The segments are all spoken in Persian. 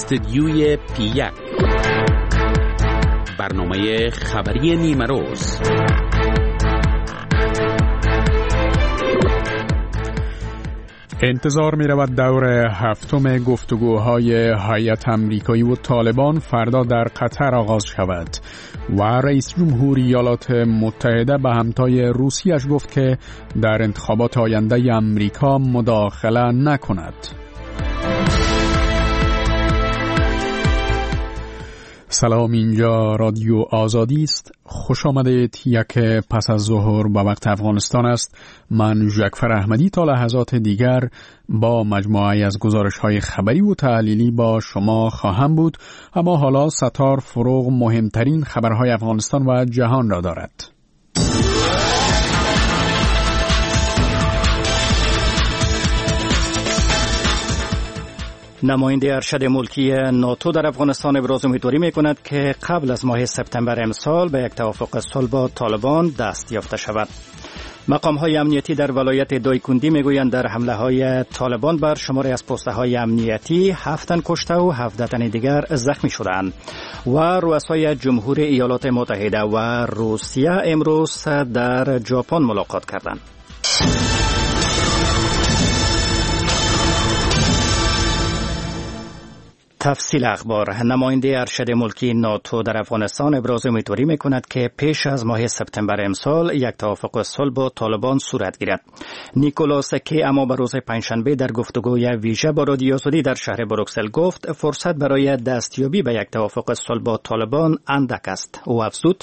استدیوی P1 برنامه خبری نیمه روز. انتظار می رود دور هفتم گفتگوهای هیئت آمریکایی و طالبان فردا در قطر آغاز شود و رئیس جمهور ایالات متحده به همتای روسیه‌اش گفت که در انتخابات آینده آمریکا مداخله نکند. سلام، اینجا رادیو آزادی است. خوش آمدید. یک پس از ظهر به وقت افغانستان است. من جعفر احمدی تا لحظات دیگر با مجموعه از گزارش‌های خبری و تحلیلی با شما خواهم بود. اما حالا ستار فروغ مهمترین خبرهای افغانستان و جهان را دارد. نماینده ارشد ملکی ناتو در افغانستان ابراز امیدواری می‌کند که قبل از ماه سپتامبر امسال به یک توافق صلح با طالبان دست یافته شود. مقام‌های امنیتی در ولایت دایکندی می‌گویند در حمله‌های طالبان بر شماری از پست‌های امنیتی 7 تن کشته و 17 تن دیگر زخمی شدند و رؤسای جمهور ایالات متحده و روسیه امروز در ژاپن ملاقات کردند. تفصیل اخبار. نماینده ارشد ملکی ناتو در افغانستان ابراز امیدواری می‌کند که پیش از ماه سپتامبر امسال یک توافق صلح با طالبان صورت گیرد. نیکولاس کی اما به روز پنجشنبه در گفتگوی ویژه با رادیو آزادی در شهر بروکسل گفت فرصت برای دستیابی به یک توافق صلح با طالبان اندک است. او افزود: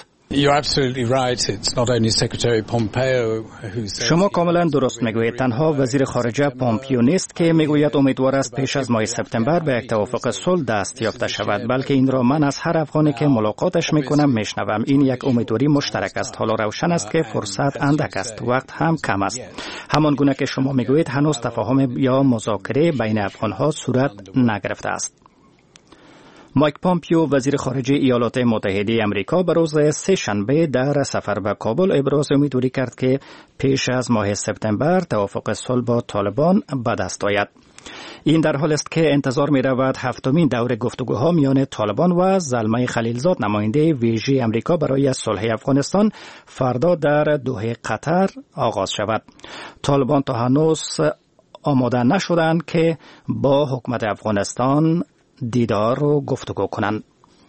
شما کاملا درست میگویید. تنها وزیر خارجه پومپیو نیست که میگوید امیدوار است پیش از ماه سپتامبر به یک توافق صلح دست یافته شود، بلکه این را من از هر افغانی که ملاقاتش میکنم میشنوم. این یک امیدواری مشترک است. حالا روشن است که فرصت اندک است، وقت هم کم است. همان گونه که شما میگویید هنوز تفاهم یا مذاکره بین افغانها صورت نگرفته است. مایک پومپیو وزیر خارجه ایالات متحده آمریکا به روز سه شنبه در سفر به کابل ابراز امیدواری کرد که پیش از ماه سپتامبر توافق صلح با طالبان به دست آید. این در حال است که انتظار می رود هفتمین دور گفتگوها میان طالبان و زلمه خلیلزاد نماینده ویژه آمریکا برای صلح افغانستان فردا در دوحه قطر آغاز شود. طالبان تا هنوز آماده نشدند که با حکومت افغانستان دیدار و گفتگو کنند.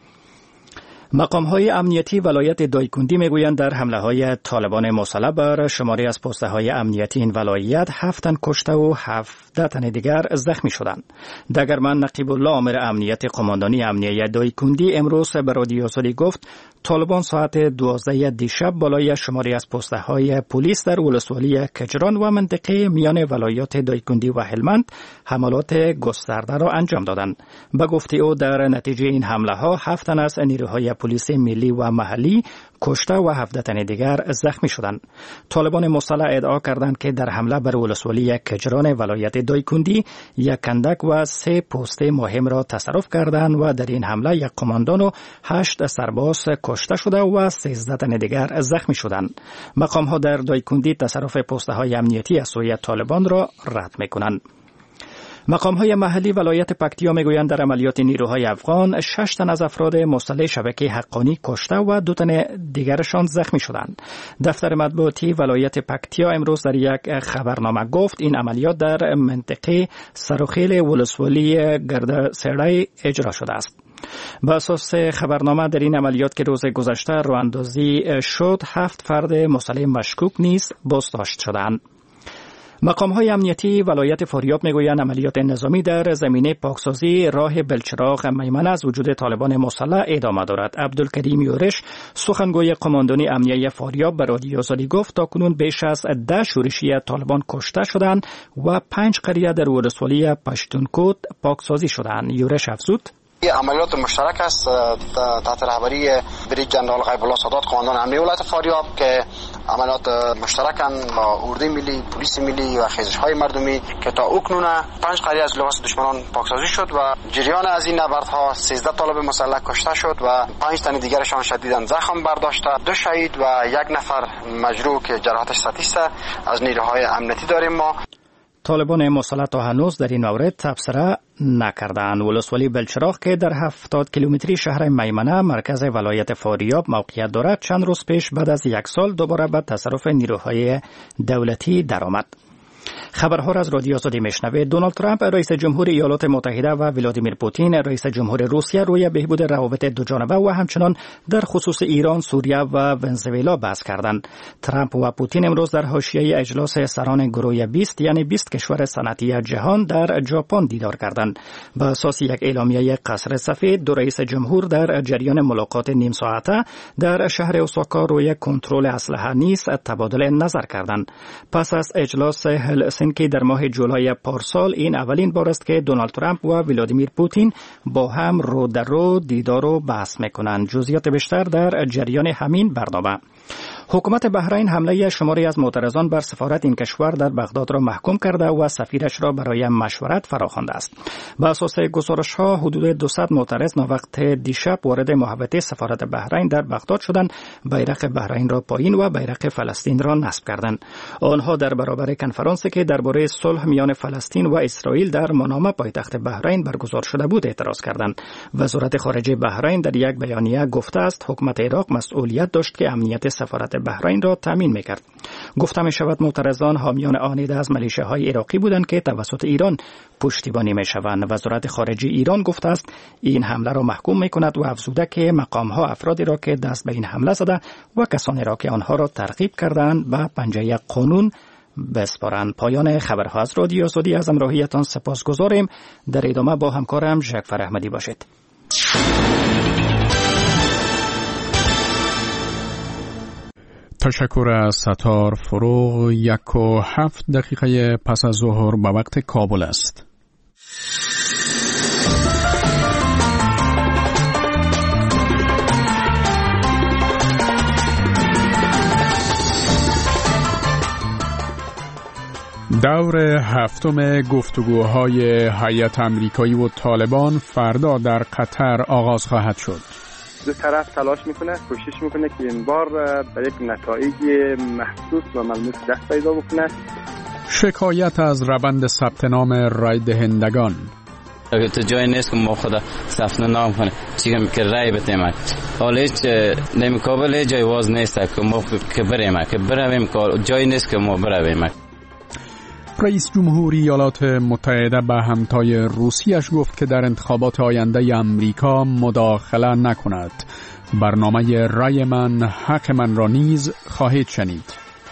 مقام‌های امنیتی ولایت دایکندی میگویند در حمله‌های طالبان مسلح بر شماری از پست‌های امنیتی این ولایت 7 تن کشته و 17 تن دیگر زخمی شدند. دگرمن نقیب الله آمر امنیت قماندانی امنیه دایکندی امروز به رادیو آزادی گفت طالبان ساعت 12 دیشب بالای شماری از پست‌های پلیس در ولسوالی کجران و منطقه میان ولایات دایکندی و هلمند حملات گسترده را انجام دادند. به گفته او در نتیجه این حمله‌ها 7 تن از نیروهای پلیس ملی و محلی کشته و 17 تن دیگر زخمی شدند. طالبان مسلح ادعا کردند که در حمله بر ولسوالی کجران ولایت دایکندی یک کندک و 3 پست مهم را تصرف کردند و در این حمله یک قماندان و 8 سرباز کشته شده و 13 تن دیگر زخمی شدند. مقام‌ها در دایکندی تصرف پست‌های امنیتی از سوی طالبان را رد می‌کنند. مقام‌های محلی ولایت پکتیا میگویند در عملیات نیروهای افغان 6 تن از افراد مسلح شبکه حقانی کشته و 2 تن دیگرشان زخمی شدند. دفتر مطبوعاتی ولایت پکتیا امروز در یک خبرنامه گفت این عملیات در منطقه سرخیل ولسوالی گردسیری اجرا شده است. به اساس خبرنامه در این عملیات که روز گذشته راه‌اندازی شد 7 فرد مسلح مشکوک نیز بازداشت شدند. مقام‌های امنیتی ولایت فاریاب میگویند عملیات نظامی در زمینه پاکسازی راه بلچراغ میمنه از وجود طالبان مسلح ادامه دارد. عبدالکریم یورش سخنگوی قماندانی امنیه فاریاب به رادیو آزادی گفت تاکنون بیش از 10 شورشی طالبان کشته شدند و 5 قریه در ولسوالی پشتونکوت پاکسازی شدند. یورش افزود: عملیات مشترک است تحت رهبری بریج جنرال غیب الله سادات قماندان امنیه ولایت فاریاب که عملیات مشترکن با اردوی ملی، پلیس ملی و خیزش‌های مردمی که تا اکنون 5 قریه از لباس دشمنان پاکسازی شد و جریان از این نبردها 13 طالب مسلح کشته شد و 5 تن دیگرشان شدیداً زخم برداشته. 2 شهید و 1 نفر مجروح که جراحتش سطحی است از نیروهای امنیتی داریم ما. طالبان مسلط تا هنوز در این مورد تبصره نکردند. ولسوالی بلچراغ که در 70 کیلومتری شهر میمنه مرکز ولایت فاریاب موقعیت دارد چند روز پیش بعد از 1 سال دوباره به تصرف نیروهای دولتی درآمد. خبرها را از رادیو آزادی میشنوید. دونالد ترامپ رئیس جمهور ایالات متحده و ولادیمیر پوتین رئیس جمهور روسیه روی بهبود روابط دوجانبه و همچنان در خصوص ایران، سوریه و ونزوئلا بحث کردند. ترامپ و پوتین امروز در حاشیه اجلاس سران گروه 20 یعنی 20 کشور صنعتی جهان در ژاپن دیدار کردند. به اساس یک اعلامیه قصر سفید، دو رئیس جمهور در جریان ملاقات نیم ساعته در شهر اوساکا روی کنترل اسلحه نیز تبادل نظر کردند. پس از اجلاس هلسینکی در ماه جولای پارسال این اولین بار است که دونالد ترامپ و ولادیمیر پوتین با هم رو در رو دیدار و بحث میکنند. جزئیات بیشتر در جریان همین برنامه. حکومت بحرین حمله شماری از معترضان بر سفارت این کشور در بغداد را محکوم کرده و سفیرش را برای مشورت فراخوانده است. بر اساس گزارش‌ها حدود 200 معترض وقت دیشب وارد محوطه سفارت بحرین در بغداد شدند، بیرق بحرین را پایین و بیرق فلسطین را نصب کردند. آنها در برابر کنفرانسی که درباره صلح میان فلسطین و اسرائیل در منامه پایتخت بحرین برگزار شده بود اعتراض کردند. وزارت خارجه بحرین در یک بیانیه گفته است حکومت عراق مسئولیت داشت که امنیت سفارت بحرین را تامین می‌کرد. گفته می‌شود معترضان حامیان آنیده از میلیشیاهای عراقی بودند که توسط ایران پشتیبانی می‌شوند. وزارت خارجه ایران گفته است این حمله را محکوم می‌کند و افزوده که مقام‌ها افرادی را که دست به این حمله زده و کسانی را که آنها را ترغیب کردند به پنجه قانون بسپارند. پایان خبرها از رادیو آزادی. از همراهیتان سپاسگزاریم. در ادامه با همکارم ژکفر احمدی باشید. تشکر از ستار فروغ. 1:07 پس از ظهر به وقت کابل است. دور هفتم گفتگوهای هیئت آمریکایی و طالبان فردا در قطر آغاز خواهد شد. دو طرف تلاش میکنه، کوشش میکنه که این بار به یک نتایج محسوس و ملموس دست پیدا بکنه. شکایت از روند ثبت نام رای دهندگان. اگر تو جای نیست که ما خدا ثبت نام کنه چیکار که رای بتیم حالا هیچ نمیقابل جای واز نیست که ما که برویم کار جای نیست که ما برویم. رئیس جمهوری ایالات متحده به همتای روسیش گفت که در انتخابات آینده امریکا مداخله نکند. برنامه رای من حق من را نیز خواهید شنید.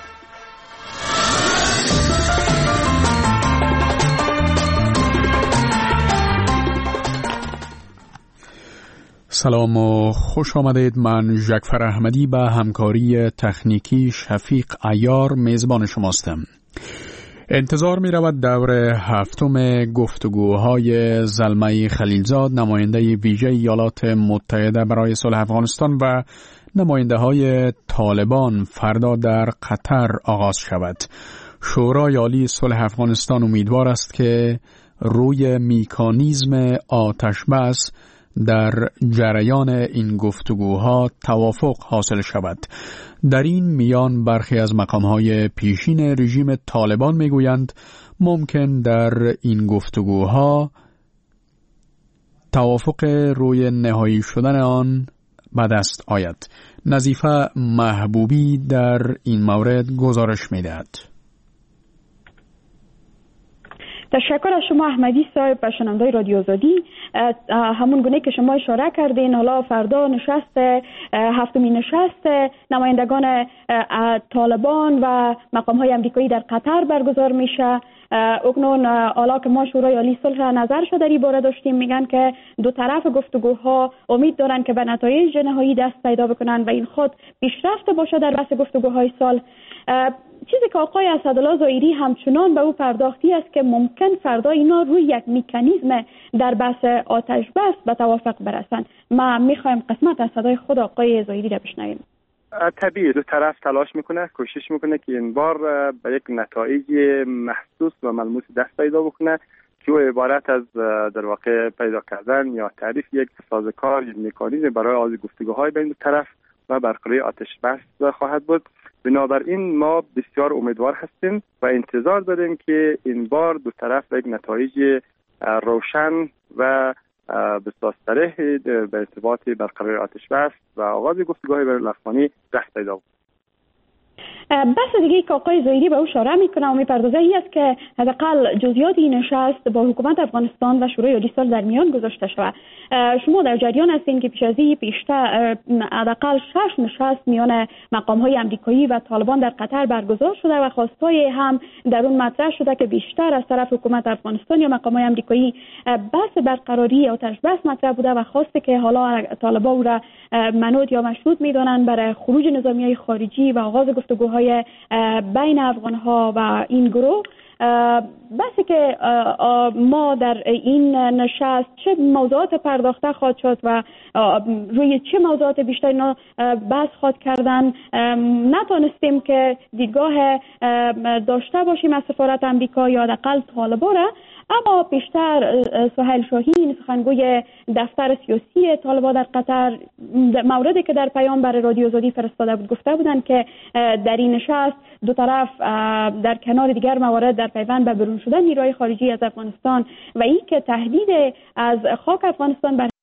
سلام و خوش آمدید. من ژکفر احمدی به همکاری تکنیکی شفیق عیار میزبان شماستم. انتظار می رود دور هفتم گفتگوهای زلمه خلیلزاد، نماینده ویژه ایالات متحده برای صلح افغانستان و نماینده های طالبان فردا در قطر آغاز شود. شورای عالی صلح افغانستان امیدوار است که روی مکانیزم آتش بس در جریان این گفتگوها توافق حاصل شود. در این میان برخی از مقام‌های پیشین رژیم طالبان میگویند ممکن در این گفتگوها توافق روی نهایی شدن آن به دست آید. نظیفه محبوبی در این مورد گزارش می‌دهد. تشکر از شما احمدی صاحب و شنوندگان رادیو آزادی. همون گونه که شما اشاره کردین حالا فردا هفتمین نشست نمایندگان طالبان و مقام‌های آمریکایی در قطر برگزار میشه. اکنون حالا که ما شورای عالی صلح نظرشو در این باره داشتیم، میگن که دو طرف گفتگوها امید دارن که به نتایج نهایی دست پیدا بکنن و این خود پیشرفت باشه در بحث گفتگوهای صلح. چیزی که آقای اسدالله ظاهری همچنان به او پرداختی است که ممکن فردا اینا روی یک مکانیزم در بحث آتش بس به توافق برسن. ما میخوایم قسمت از صدای خود آقای ظاهری را بشنویم. طبیعی دو طرف تلاش میکنه، کوشش میکنه که این بار به یک نتایج محسوس و ملموس دست پیدا بکنه که عبارت از در واقع پیدا کردن یا تعریف یک سازوکار، یک مکانیزم برای آغاز گفتگوهای بین دو طرف و برقراری آتش بس خواهد بود. بنابراین ما بسیار امیدوار هستیم و انتظار داریم که این بار دو طرف یک نتایج روشن و بسیار صریح به ارتباط برقراری آتش بس و آغاز گفتگوهای بین الافغانی دست پیدا بود. بحث دیگه که آقای زاهدی به او اشاره میکنه و میپردازه این است که حداقل جزئیات این نشست با حکومت افغانستان و شورای عالی صلح در میان گذاشته شود. شما در جریان هستین که پیش از این پیشتر حداقل 6 نشست میان مقام‌های آمریکایی و طالبان در قطر برگزار شده و خواستای هم در اون مطرح شده که بیشتر از طرف حکومت افغانستان یا مقام‌های آمریکایی بحث برقراری آتش بس مطرح بوده و خواسته که حالا طالبان او را منوط یا مشروط میدانند برای خروج نظامیای خارجی و آغاز گفتگوهای بین افغان‌ها و این گروه. بحثی که ما در این نشست چه موضوعات پرداخته خواهد شد و روی چه موضوعات بیشتر اینا بحث خواهد کردن نتونستیم که دیدگاه داشته باشیم از سفارت آمریکا یا حداقل طالبان را، اما بیشتر سهیل شاهین سخنگوی دفتر سیاسی طالبان در قطر موردی که در پیام برای رادیو آزادی فرستاده بود گفته بودند که در این نشست دو طرف در کنار دیگر موارد در پیوند به برون شدن نیروهای خارجی از افغانستان و این که تهدید از خاک افغانستان بر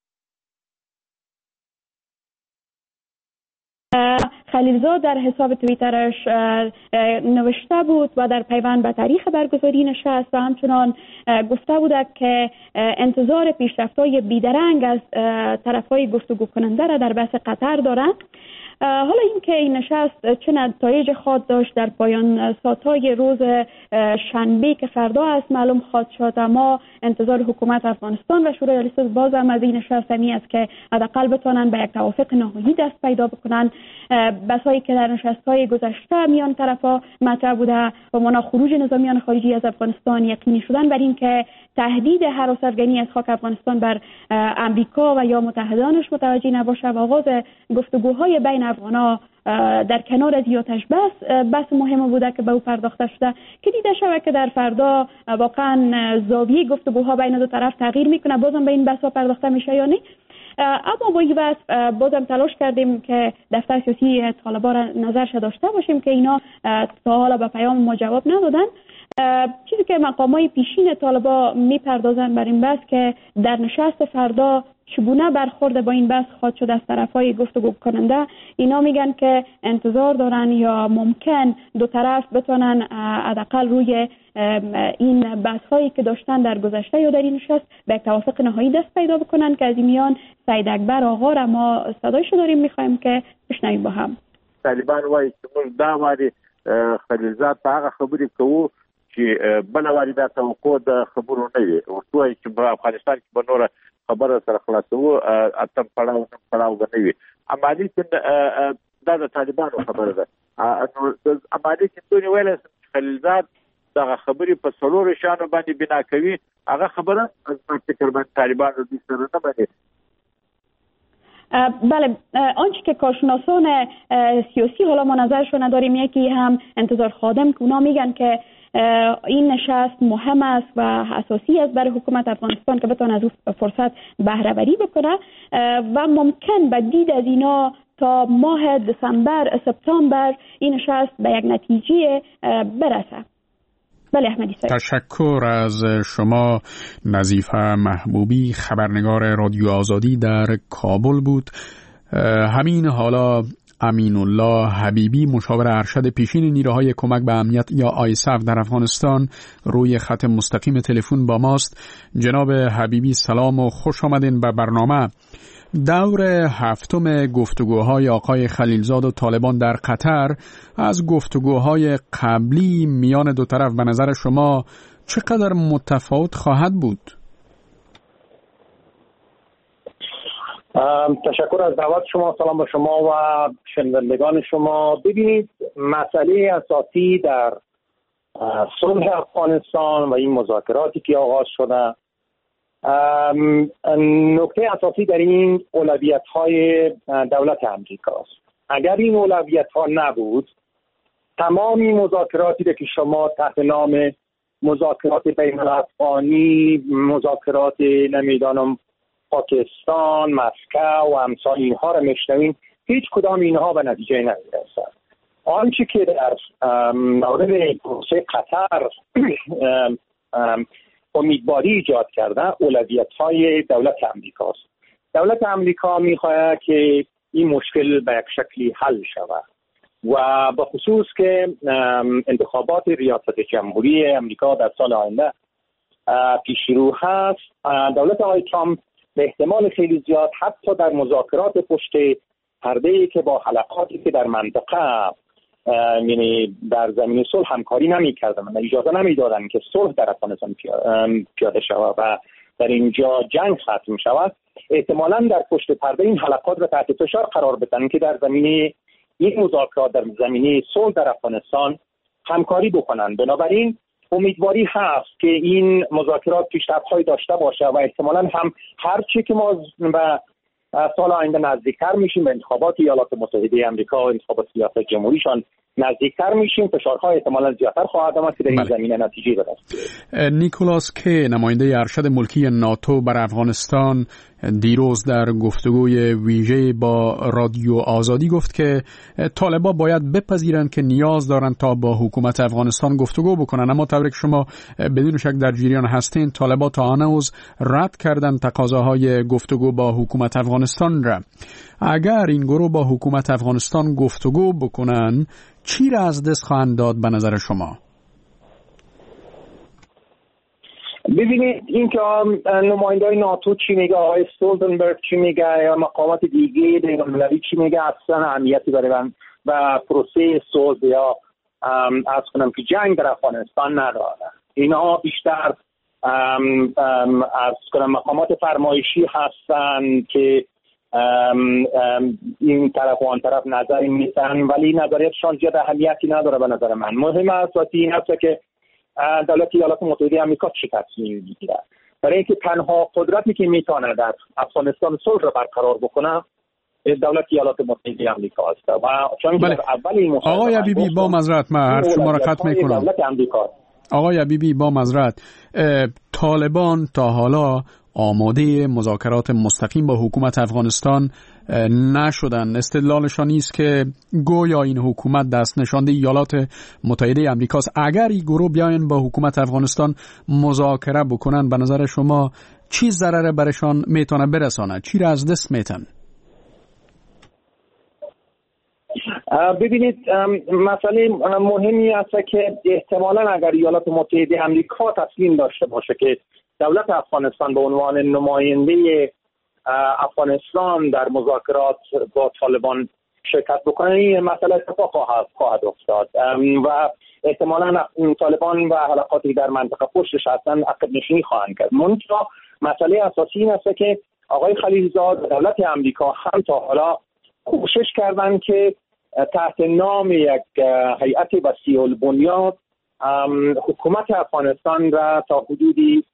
خلیلزاد در حساب توییترش نوشته بود و در پیوند به تاریخ برگزاری نشست و همچنان گفته بود که انتظار پیشرفت‌های بیدرنگ از طرف‌های گفتگو کننده را در بحث قطر دارند. حالا اینکه این نشست چه نتایج خواهد داشت در پایان ساعت‌های روز شنبه که فردا است معلوم خواهد شد، اما انتظار حکومت افغانستان و شورای عالی صلح باز هم از این نشست همی است که حداقل بتوانند به یک توافق نهایی دست پیدا بکنند. بحثایی که در نشست‌های گذشته میان طرفا مطرح بوده و مانا خروج نظامیان خارجی از افغانستان یقینی شدن بر این که تهدید هراس افغانی از خاک افغانستان بر امریکا و یا متحدانش متوجه نباشه و آغاز گفتگوهای بین افغانا در کنار از آتش بس مهم بوده که به او پرداخته شده که دیده شود که در فردا واقعا زاویه گفتگوها بین دو طرف تغییر میکنه، بازم به این بحث پرداخته میشه یا نه. اما با این بحث بازم تلاش کردیم که دفتر سیاسی طالبان را نظرش داشته باشیم که اینا تا حالا به پیام ما جواب ندادن. چیزی که مقامات پیشین طالبان میپردازن بر این بحث که در نشست فردا چگونه برخورد با این بحث خواهد شد از طرفای گفتگو کننده. اینا میگن که انتظار دارن یا ممکن دو طرف بتونن حداقل روی این بحث هایی که داشتن در گذشته یا در این نشست به یک توافق نهایی دست پیدا بکنن که از این میان سید اکبر آقا را ما صدایشو داریم میخوایم که بشنویم با هم. طالبان وایي چې موږ دا واري خلیلزاد په هغه خبرې کوو چې بل واري دا توقع د خبرو نه وي ورته چې په افغانستان کې به نور خبره سره خلاصو اتم پړاو به نه وي. عملي دا د طالبانو خبره ده. عملي چې دوی ویل خلیلزاد دا خبرې په څلور شانو باندې بنا کوي، هغه خبره په فکر باندې طالبان د سره نه باندې. بله، آنچه که کارشناسان سیاسی حالا ما نظرشون نداریم، یکی هم انتظار خادم که اونا میگن که این نشست مهم است و اساسی است برای حکومت افغانستان که بتونه از اون فرصت بهره وری بکنه و ممکن به دید از اینا تا ماه سپتامبر این نشست به یک نتیجه برسه. بله احمدی صاحب. تشکر از شما. نظیفه محبوبی خبرنگار رادیو آزادی در کابل بود. همین حالا امین الله حبیبی مشاور ارشد پیشین نیروهای کمک به امنیت یا آیسف در افغانستان روی خط مستقیم تلفن با ماست. جناب حبیبی سلام و خوش آمدین به برنامه. دور هفتم گفتگوهای آقای خلیلزاد و طالبان در قطر از گفتگوهای قبلی میان دو طرف به نظر شما چقدر متفاوت خواهد بود؟ تشکر از دعوت شما. سلام به شما و شنوندگان شما. ببینید، مسئله اساسی در صلح افغانستان و این مذاکراتی که آغاز شده، نکته اساسی در این اولویت‌های دولت امریکا است. اگر این اولویت‌ها نبود، تمام این مذاکراتی که شما تحت نام مذاکرات بین الافغانی، مذاکرات نمیدانم پاکستان، مسکو و امثال اینها را میشنویم، هیچ کدام اینها به نتیجه نمیرسد. آنچه که در مورد پروسه قطر امیدواری ایجاد کرده اولویت‌های دولت امریکاست. دولت امریکا می‌خواهد که این مشکل به یک شکلی حل شود و به خصوص که انتخابات ریاست جمهوری امریکا در سال آینده پیش رو هست، دولت آقای ترامپ به احتمال خیلی زیاد حتی در مذاکرات پشت پرده‌ای که با حلقاتی که در منطقه یعنی در زمین صلح همکاری نمی‌کردن و اجازه نمی‌دادن که صلح در افغانستان پیاده شود و در اینجا جنگ ختم شود، احتمالاً در پشت پرده این حلقات را تحت فشار قرار بدن که در زمینه این مذاکرات در زمینه صلح در افغانستان همکاری بکنن. بنابراین امیدواری هست که این مذاکرات پیشرفت‌های داشته باشه و احتمالاً هم هر چی که ما به سال آینده نزدیکتر میشیم به انتخابات ایالات متحده آمریکا و انتخابات ریاست جمهوریشان نزدیکتر میشیم، فشارها احتمالاً زیادتر خواهد آمد که در این زمینه نتیجه بدهد. نیکولاس کی، نماینده ارشد ملکی ناتو بر افغانستان، دیروز در گفتگوی ویژه با رادیو آزادی گفت که طالبان باید بپذیرند که نیاز دارند تا با حکومت افغانستان گفتگو بکنند، اما طوری که شما بدون شک در جریان هستین طالبان تا هنوز رد کردند تقاضاهای گفتگو با حکومت افغانستان را. اگر این گروه با حکومت افغانستان گفتگو بکنن چی را از دست خواهند داد به نظر شما؟ ببینید این که نماینده‌های ناتو چی میگه، آقای استولتنبرگ چی میگه یا مقامات دیگه بین‌المللی چی میگه اصلا اهمیتی برای من و پروسه صلح یا از کنم که جنگ در افغانستان نداره. اینا بیشتر از کنم مقامات فرمایشی هستن که این طرف و آن طرف نظری میتن ولی نظریاتشان زیاد اهمیتی نداره به نظر من. مهم است این است که دولت ایالات متحده آمریکا چه تصمیمی میگیره، برای اینکه تنها قدرتی که میتونه در افغانستان صلح را برقرار بکنه دولت ایالات متحده آمریکا است و چون در اول این مسابقه آقای حبیبی با معذرت من حرف شما را قطع میکنم. آقای حبیبی با معذرت، طالبان تا حالا آماده مذاکرات مستقیم با حکومت افغانستان نشدن. استدلالشان است که گویا این حکومت دست نشانده ایالات متحده آمریکاست. اگر این گروه بیاین با حکومت افغانستان مذاکره بکنن به نظر شما چی ضرر برشان میتونه برسانه؟ چی را از دست میتن؟ ببینید مسئله مهمی است که احتمالاً اگر ایالات متحده آمریکا تسلیم داشته باشه که دولت افغانستان به عنوان نماینده افغانستان در مذاکرات با طالبان شرکت بکنه این مسئله اتفاق خواهد افتاد و احتمالاً طالبان و حلقاتی در منطقه پشتش هستن عقب نشینی خواهند کرد. منتها مسئله اساسی این است که آقای خلیلزاد دولت آمریکا هم تا حالا کوشش کردند که تحت نام یک هیئت وسیع البنیاد حکومت افغانستان را تا حدودی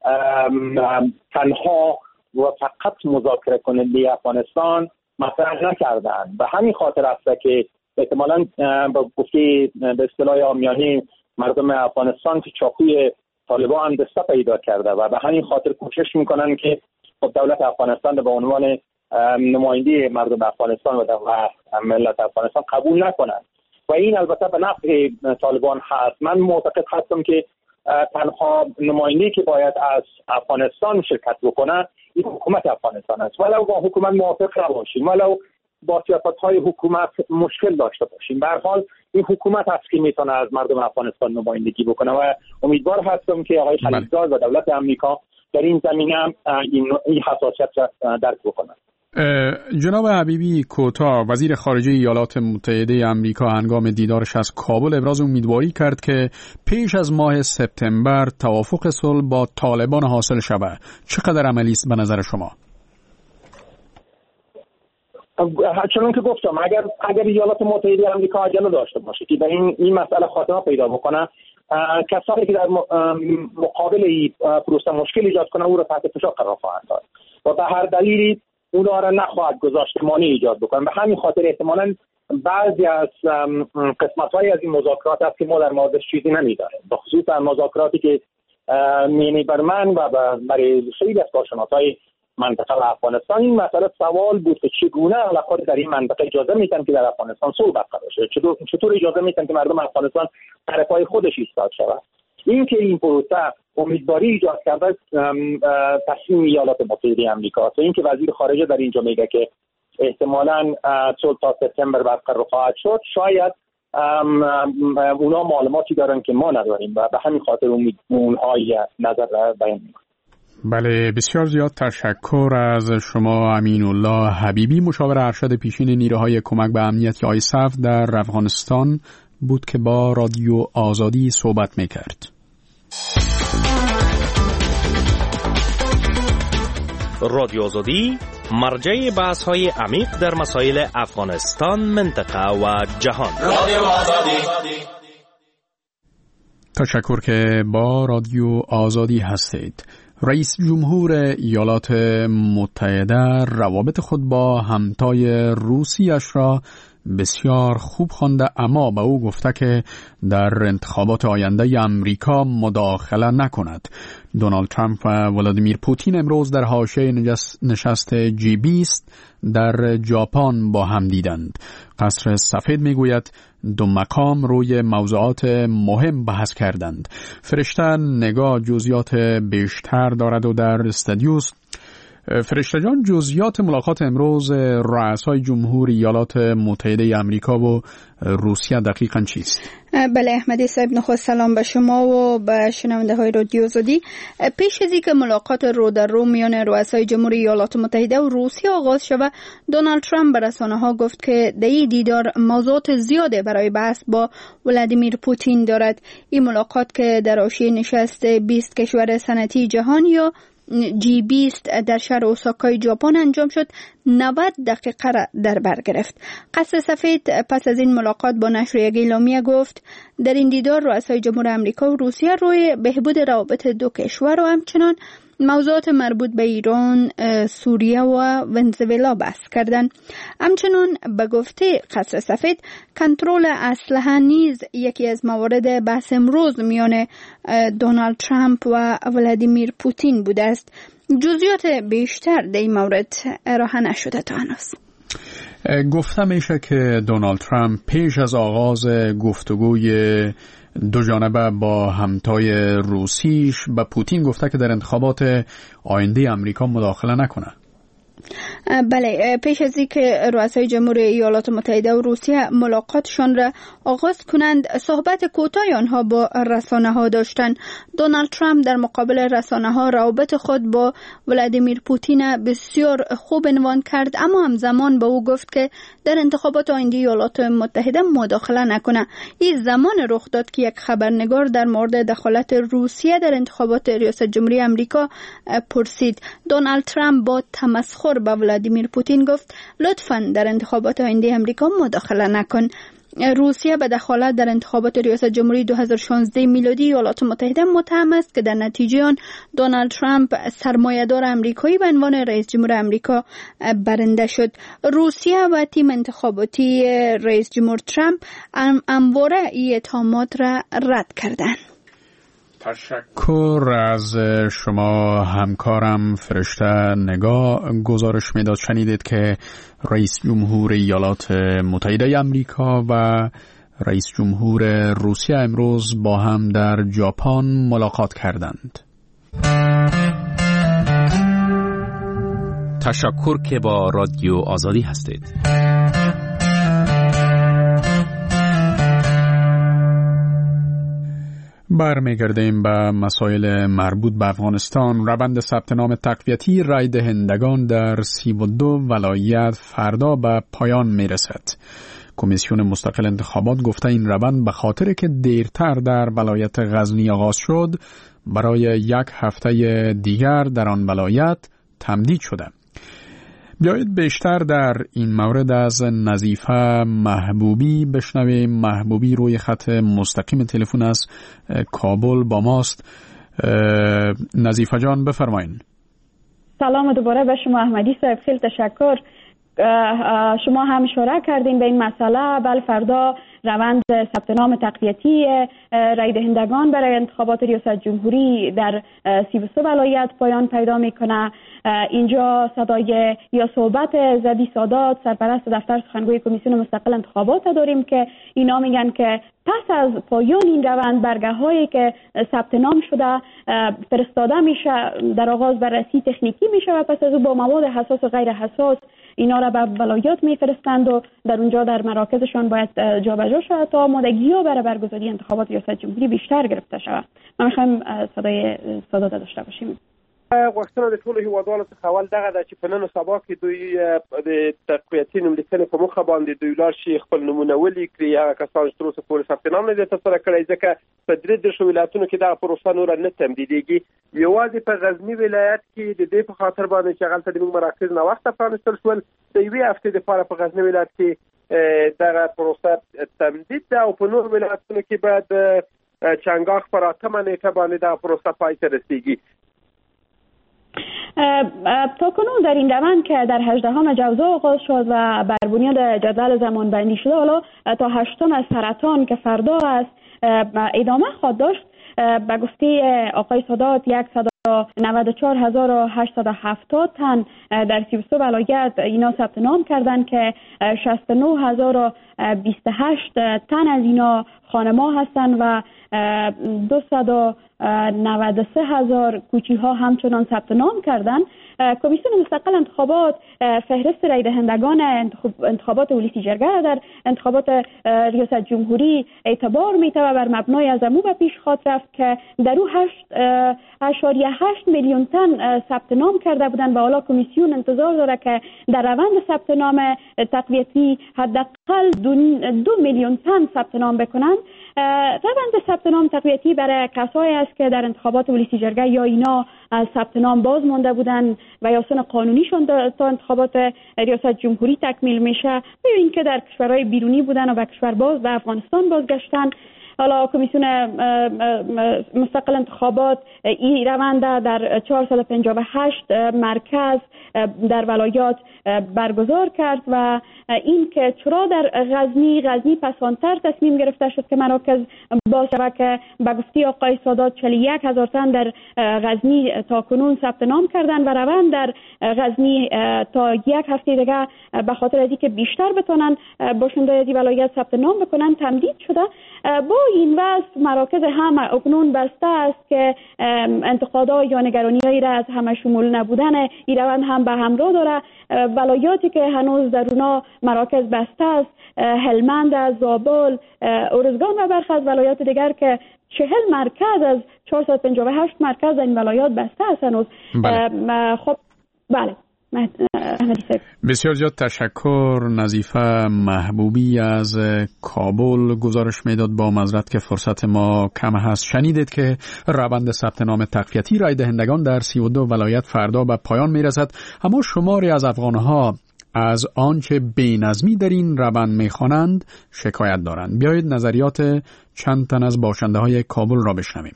تنها و فقط مذاکره کننده افغانستان مطرح نکردند و همین خاطر است که احتمالاً با گفته به اصطلاح عامیانه مردم افغانستان که چاقوی طالبان دسته پیدا کرده و به همین خاطر کوشش میکنن که دولت افغانستان به عنوان نماینده مردم افغانستان و ملت افغانستان قبول نکنند و این البته به نفع طالبان هست. من معتقد هستم که تنها نماینده‌ای که باید از افغانستان شرکت بکنه این حکومت افغانستان است. ولو با حکومت موافق نباشیم، ولو با سیاست‌های حکومت مشکل داشته باشیم، به هر حال این حکومت است که میتونه از مردم افغانستان نمایندگی بکنه و امیدوار هستم که آقای خلیلزاد و دولت آمریکا در این زمینه این حساسیت را درک بکنند. جناب حبیبی کوتاه، وزیر خارجه ایالات متحده آمریکا هنگام دیدارش از کابل ابراز امیدواری کرد که پیش از ماه سپتامبر توافق صلح با طالبان حاصل شود. چقدر عملی است به نظر شما؟ چون که گفتم اگر ایالات متحده آمریکا عجله داشته باشه که در این مسئله خاتمه پیدا بکنه، کسانی که در مقابل این پروسه مشکل ایجاد کنه او را تحت فشار قرار خواهند داد و به هر دلیلی اونا را نخواهد گذاشت مانع ایجاد بکنه. به همین خاطر احتمالاً بعضی از قسمت‌های از این مذاکرات است که ما در موردش چیزی نمی‌دانیم، به خصوص مذاکراتی که مینی بر من و برای خیلی از کارشناسای منطقه و افغانستان. این مسئله سوال بود که چگونه اغلب‌ها در این منطقه اجازه میدن که در افغانستان صلح برقرار شه، چطور اجازه میدن که مردم افغانستان سر پای خودش ایستاد شود. این که این پروسه امیدواری ایجاد کرده تصمیم ایالات متحده آمریکا است. این که وزیر خارجه در اینجا میگه که احتمالاً صلح تا سپتامبر برقرار خواهد شد، شاید اونا معلوماتی دارن که ما نداریم و به همین خاطر اونها نظر بیان میکنن. بله، بسیار زیاد تشکر از شما امین الله حبیبی، مشاور ارشد پیشین نیروهای کمک به امنیت آیسف در افغانستان بود که با رادیو آزادی صحبت میکرد. رادیو آزادی مرجع بحث‌های عمیق در مسائل افغانستان، منطقه و جهان. رادیو آزادی. تشکر که با رادیو آزادی هستید. رئیس جمهور ایالات متحده روابط خود با همتای روسیش را بسیار خوب خوانده، اما به او گفته که در انتخابات آینده امریکا مداخله نکند. دونالد ترامپ و ولادیمیر پوتین امروز در حاشیه نشست G20 در ژاپن با هم دیدند. قصر سفید میگوید دو مقام روی موضوعات مهم بحث کردند. فرشته نگاه جزئیات بیشتر دارد و در استودیوس. فرشته جان، جزئیات ملاقات امروز رؤسای جمهور ایالات متحده آمریکا و روسیه دقیقاً چیست؟ بله احمدی صاحب، نخست سلام به شما و به شنونده های رادیو آزادی. پیش از اینکه ملاقات رو در رو میان رؤسای جمهور ایالات متحده و روسیه آغاز شود، دونالد ترامپ به رسانه‌ها گفت که در این دیدار موضوعات زیاده برای بحث با ولادیمیر پوتین دارد. این ملاقات که در حاشیه نشست 20 کشور صنعتی جهان یا G20 در شهر اوساکای ژاپن انجام شد 90 دقیقه را در بر گرفت. قصر سفید پس از این ملاقات با نشر یک اعلامیه گفت در این دیدار رؤسای جمهور آمریکا و روسیه روی بهبود روابط دو کشور و همچنان موضوعات مربوط به ایران، سوریه و ونزوئلا بحث کردند. همچنان به گفته قصر سفید کنترل اسلحه نیز یکی از موارد بحث امروز میان دونالد ترامپ و ولادیمیر پوتین بوده است. جزئیات بیشتر در این مورد ارائه نشده تا هنوز. گفته میشه که دونالد ترامپ پیش از آغاز گفتگوی دو جانبه با همتای روسیش به پوتین گفته که در انتخابات آینده امریکا مداخله نکنه. بله، پیش از اینکه رؤسای جمهور ایالات متحده و روسیه ملاقاتشان را آغاز کنند، صحبت کوتاهی آنها با رسانه‌ها داشتند. دونالد ترامپ در مقابل رسانه‌ها روابط خود با ولادیمیر پوتین بسیار خوب عنوان کرد، اما همزمان به او گفت که در انتخابات آینده ایالات متحده مداخله نکنه. این زمان رخ داد که یک خبرنگار در مورد دخالت روسیه در انتخابات ریاست جمهوری آمریکا پرسید. دونالد ترامپ با تمسخر به ولادیمیر پوتین گفت لطفاً در انتخابات آینده آمریکا مداخله نکن. روسیه به دخالت در انتخابات ریاست جمهوری 2016 میلادی ایالات متحده متهم است که در نتیجه آن دونالد ترامپ سرمایه‌دار آمریکایی به عنوان رئیس جمهور آمریکا برنده شد. روسیه و تیم انتخاباتی رئیس جمهور ترامپ همواره این اتهامات را رد کردند. تشکر از شما همکارم فرشته نگاه. گزارش میداد شنیدید که رئیس جمهور ایالات متحده آمریکا و رئیس جمهور روسیه امروز با هم در ژاپن ملاقات کردند. تشکر که با رادیو آزادی هستید. برمیگردیم به مسائل مربوط به افغانستان. روند ثبت نام تقویتی رای دهندگان در 32 ولایت فردا به پایان میرسد. کمیسیون مستقل انتخابات گفته این روند به خاطر که دیرتر در ولایت غزنی آغاز شد برای یک هفته دیگر در آن ولایت تمدید شده. بیایید بیشتر در این مورد از نظیفه محبوبی بشنویم. محبوبی روی خط مستقیم تلفن از کابل با ماست. نظیفه جان بفرمایین. سلام دوباره به شما احمدی صاحب، خیلی تشکر. شما هم اشاره کردین به این مسئله. بله، فردا روند ثبت نام تقویتی رای دهندگان برای انتخابات ریاست جمهوری در 33 ولایت پایان پیدا میکنه. اینجا صدای یا صحبت زبی سادات سرپرست دفتر سخنگوی کمیسیون مستقل انتخابات داریم که اینا میگن که پس از پایان این روند برگه هایی که ثبت نام شده فرستاده میشه، در آغاز بررسی تکنیکی میشه و پس از اون با مواد حساس و غیر حساس اینا را به ولایات میفرستند و در اونجا در مراکزشان باید جابجا شود تا آمادگی ها برای برگزاری انتخابات ریاست جمهوری بیشتر گرفته شود. ما میخوایم صدای سادات داشته باشیم. غوښتنه د ټولو هیوادوالو څخه اول دغه ده چې په نن سبا کې دوی د تقویتي نوملیکنې په موخه باندې دوی لاړ شي خپل نومونه ولیکي. هغه کسان چې تر اوسه پورې ثبت نام نه دي ترسره کړی ځکه په 33 ولایتونو کې دغه پروسه نوره نه تمدیدېږي. یوازې په غزني ولایت کې د دې په خاطر باندې چې هغلته زموږ مراکز ناوخته پرانیستل شول د یوې هفتې دپاره په غزني ولایت کې دغه پروسه تمدید ده او په نور ولایتونو کې باید چنګاښ په 8مه نیټه باندې دغه پروسه پای ته رسیږي. تاکنون در این روند که در 18 جوزا آغاز شد و بر بنیاد جدول زمان بندی شده، حالا تا 8 سرطان که فردا است ادامه خواهد داشت. به گفته آقای سادات 194,870 تن در 33 ولایت اینا ثبت نام کردند که 69,028 تن از اینا خانما هستند و 293,000 کوچی ها همچنان ثبت نام کردند. کمیسیون مستقل انتخابات فهرست رای دهندگان انتخابات ولسی جرگه در انتخابات ریاست جمهوری اعتبار میته و بر مبنای از امو به پیش خواهد رفت که در او 8.8 میلیون تن ثبت نام کرده بودند و حالا کمیسیون انتظار داره که در روند ثبت نام تقویتی حداقل 2 میلیون تن ثبت نام بکنند. روند ثبت نام تقویتی برای کسایی است که در انتخابات ولسی جرگه یا اینا از ثبت نام باز مانده بودن و یا سن قانونیشون تا انتخابات ریاست جمهوری تکمیل میشه و یا اینکه در کشورهای بیرونی بودن و به کشور باز به افغانستان بازگشتن. حالا کمیسیون مستقل انتخابات این روند در 458 مرکز در ولایات برگزار کرد و این که چرا در غزنی پسانتر تصمیم گرفته شد که مراکز باز شود که به گفته آقای سادات 41,000 تن در غزنی تا کنون ثبت نام کردن و روند در غزنی تا یک هفته دیگه به خاطر از اینکه بیشتر بتونن باشنده از ولایت ثبت نام بکنن تمدید شده. با این وضع مراکز هم اکنون بسته است که انتقادها یا نگرانی‌هایی را از همه شمول نبودن این روند هم به همراه داره. ولایاتی که هنوز در اونا مراکز بسته است هلمند، زابل، ارزگان و برخی از ولایات دیگر که 40 مرکز از 458 مرکز این ولایات بسته است هنوز. خب بله. بسیار زیاد تشکر. نظیفه محبوبی از کابل گزارش میداد. با معذرت که فرصت ما کم هست. شنیدید که روند ثبت نام تقویتی رای دهندگان در 32 ولایت فردا به پایان میرسد. اما شماری از افغانها از آنچه بی‌نظمی در این روند میخوانند شکایت دارند. بیایید نظریات چند تن از باشنده های کابل را بشنویم.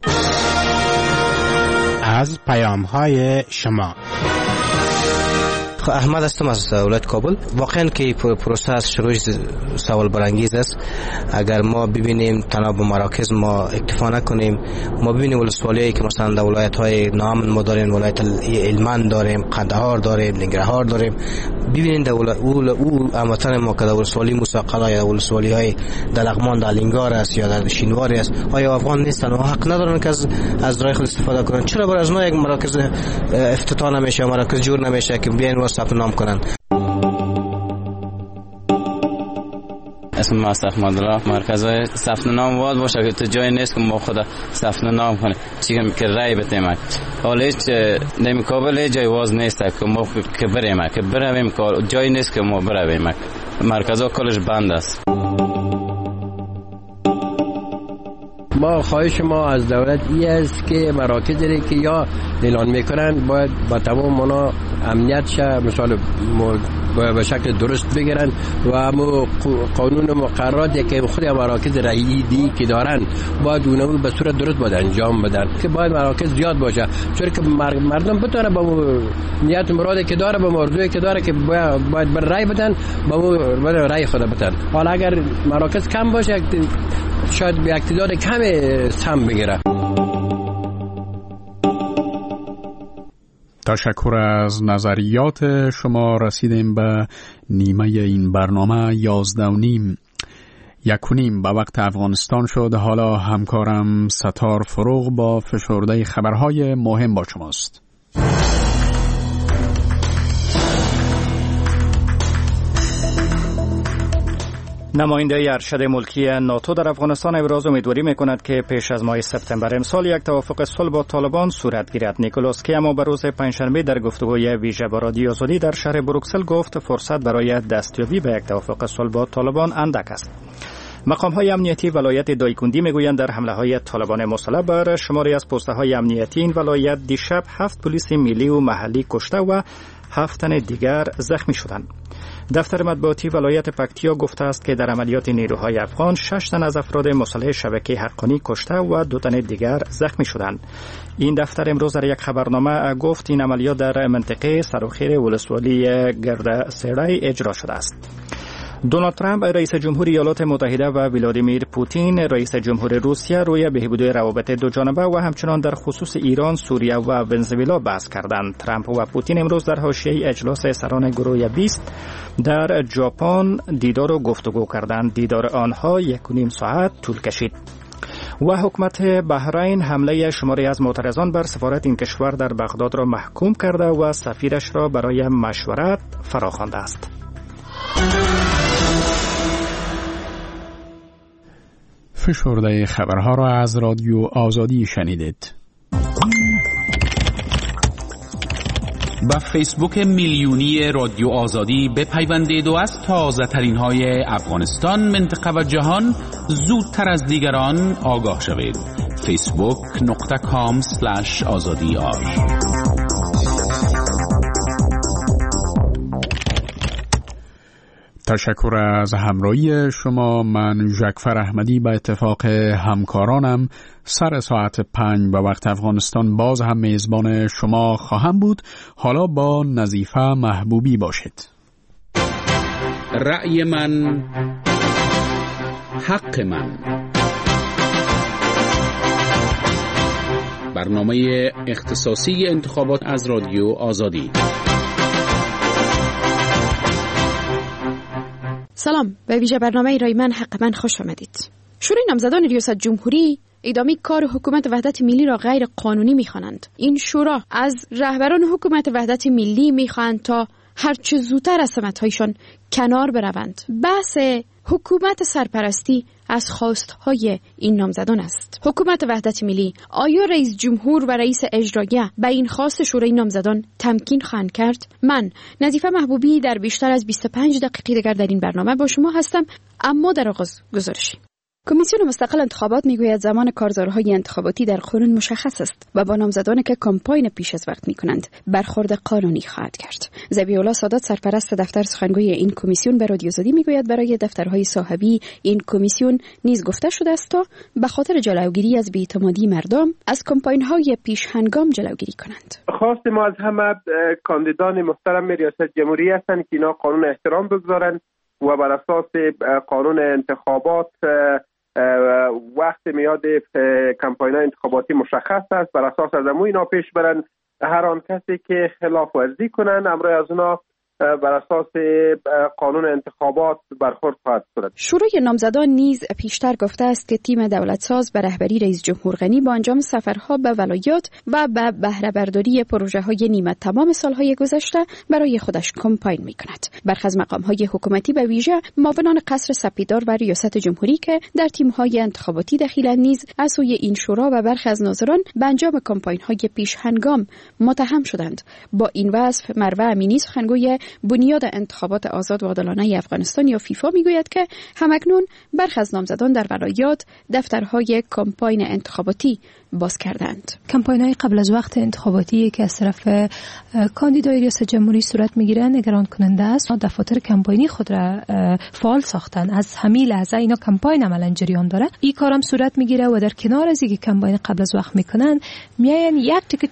از پیام های شما. احمد هستم از ولایت کابل. واقعا که پروسه از شروع سوال برانگیز است. اگر ما ببینیم تنها به مراکز ما اکتفا نکنیم، ما ببینیم ولسوالیایی که مثلا در ولایت‌های نام ما داریم، ولایت هلمند داریم، قندهار داریم، ننگرهار داریم، ببینید در او هموطن ما که در ولسوالی موسی قلعه یا ولسوالی‌های در لغمان در لنگار است یا در شینواری است، آیا افغان نیستن و حق ندارن که از رای خود استفاده کنن؟ چرا برای از ما یک مراکز افتتاح نمیشه، مراکز جور نمیشه که بیان ثبت نام کنن؟ اسم ما احمد الله. مرکز ثبت نام واد باشه که تو جای نیست که ما خود ثبت نام کنیم، چیکار که رای بتیم. حالا هیچ نمیقابل جای واز نیست که ما که برویم کار جای نیست که ما برویم. مرکزها کلش بند است. ما خواهش ما از دولت این است که مراکز که یا اعلان میکنن باید با تمام منا امنیتش مثال به شکل درست بگیرن و همو قانون مقرراتی که خود مراکز رایدی که دارن باید اونو به صورت درست باید انجام بدن که باید مراکز زیاد باشه، چون که مردم بتونه با نیت مرادی که داره، با موضوعی که داره که باید بر رای بدن، با رای خود بدن. حالا اگر مراکز کم باشه شاید به اقتدار کم سهم بگیره. تشکر از نظریات شما. رسیدیم به نیمه این برنامه 11:30. 1:30 به وقت افغانستان شد. حالا همکارم ستار فروغ با فشرده خبرهای مهم با شماست. نماینده ارشد ملکی ناتو در افغانستان ابراز امیدواری می‌کند که پیش از ماه سپتامبر امسال یک توافق صلح با طالبان صورت گیرد. نیکولاس کی اما روز پنجشنبه در گفتگوی ویژه با رادیو آزادی در شهر بروکسل گفت فرصت برای دستیابی به یک توافق صلح با طالبان اندک است. مقام‌های امنیتی ولایت دایکندی میگویند در حمله‌های طالبان مسلح بر شماری از پست‌های امنیتی این ولایت دیشب 7 پلیس ملی و محلی کشته و 7 تن دیگر زخمی شدند. دفتر مطبوعاتی ولایت پکتیا گفته است که در عملیات نیروهای افغان 6 تن از افراد مسلح شبکه حقانی کشته و 2 تن دیگر زخمی شدند. این دفتر امروز در یک خبرنامه گفت این عملیات در منطقه سروخیر ولسوالی گرد سیرای اجرا شده است. دونالد ترامپ رئیس جمهور ایالات متحده و ولادیمیر پوتین رئیس جمهور روسیه روی بهبود روابط دو جانبه و همچنان در خصوص ایران، سوریه و ونزوئلا بحث کردند. ترامپ و پوتین امروز در حاشیه اجلاس سران گروه 20 در ژاپن دیدار و گفتگو کردند. دیدار آنها 1.5 ساعت طول کشید. و حکومت بحرین حمله شماری از معترضان بر سفارت این کشور در بغداد را محکوم کرده و سفیرش را برای مشورت فراخوانده است. فشرده خبرها را از رادیو آزادی شنیدید. با فیسبوک میلیونی رادیو آزادی بپیوندید و از تازه ترین های افغانستان، منطقه و جهان زودتر از دیگران آگاه شوید. facebook.com/azadi.ir. تشکر از همراهی شما. من ژکفر احمدی به اتفاق همکارانم سر ساعت 5 به وقت افغانستان باز هم میزبان شما خواهم بود. حالا با نظیفه محبوبی باشید. رأی من حق من، برنامه اختصاصی انتخابات از رادیو آزادی. سلام، به ویژه برنامه رای من حق من خوش آمدید. شورای نامزدان ریاست جمهوری ادامه کار حکومت وحدت ملی را غیر قانونی می‌خوانند. این شورا از رهبران حکومت وحدت ملی می‌خواهند تا هرچه زودتر از سمت‌هایشان کنار بروند. بحث حکومت سرپرستی از خواستهای این نامزدان است. حکومت وحدت ملی آیا رئیس جمهور و رئیس اجراییه به این خواست شورای نامزدان تمکین خواهند کرد؟ من نظیفه محبوبی در بیشتر از 25 دقیقه دیگر در این برنامه با شما هستم. اما در آغاز گزارشی. کمیسیون مستقل انتخابات میگوید زمان کارزارهای انتخاباتی در قانون مشخص است و با نامزدانی که کمپاین پیش از وقت میکنند برخورد قانونی خواهد کرد. ذبیح‌الله سادات سرپرست دفتر سخنگوی این کمیسیون به رادیو آزادی میگوید برای دفترهای صاحبی این کمیسیون نیز گفته شده است تا به خاطر جلوگیری از بی‌اعتمادی مردم از کمپاین‌های پیش هنگام جلوگیری کنند. خواست ما از همه کاندیدان محترم ریاست جمهوری هستند که اینا قانون احترام بگذارند و بر اساس قانون انتخابات وقت میاد کمپاین انتخاباتی مشخص است، بر اساس از اینا پیش برن. هر آن کسی که خلاف ورزی کنن امروز از اونا بر اساس قانون انتخابات برخورد خواهد شد. شورای نامزدان نیز پیشتر گفته است که تیم دولتساز به رهبری رئیس جمهور غنی با انجام سفرها به ولایات و به بهره برداری پروژه‌های نیمه تمام سالهای گذشته برای خودش کمپاین می‌کند. برخی از مقام‌های حکومتی به ویژه معاونان قصر سپیدار و ریاست جمهوری که در تیم‌های انتخاباتی دخیلند نیز از سوی این شورا و برخی از ناظران به انجام کمپاین‌های پیش هنگام متهم شدند. با این وصف مروه امینی سخنگوی بنیاد انتخابات آزاد و عادلانه افغانستان یا فیفا میگوید که همکنون برخی از نامزدان در ولایات دفترهای کمپاین انتخاباتی باز کردند. کمپاین‌های قبل از وقت انتخاباتی که از طرف کاندیدای ریاست جمهوری صورت میگیره نگران کننده است. دفاتر کمپاینی خود را فعال ساختن. از همین لحظه اینا کمپاین عملاً جریان داره. این کارم صورت میگیره و در کنار از اینکه کمپاین قبل از وقت میکنن، میاین یک تیکت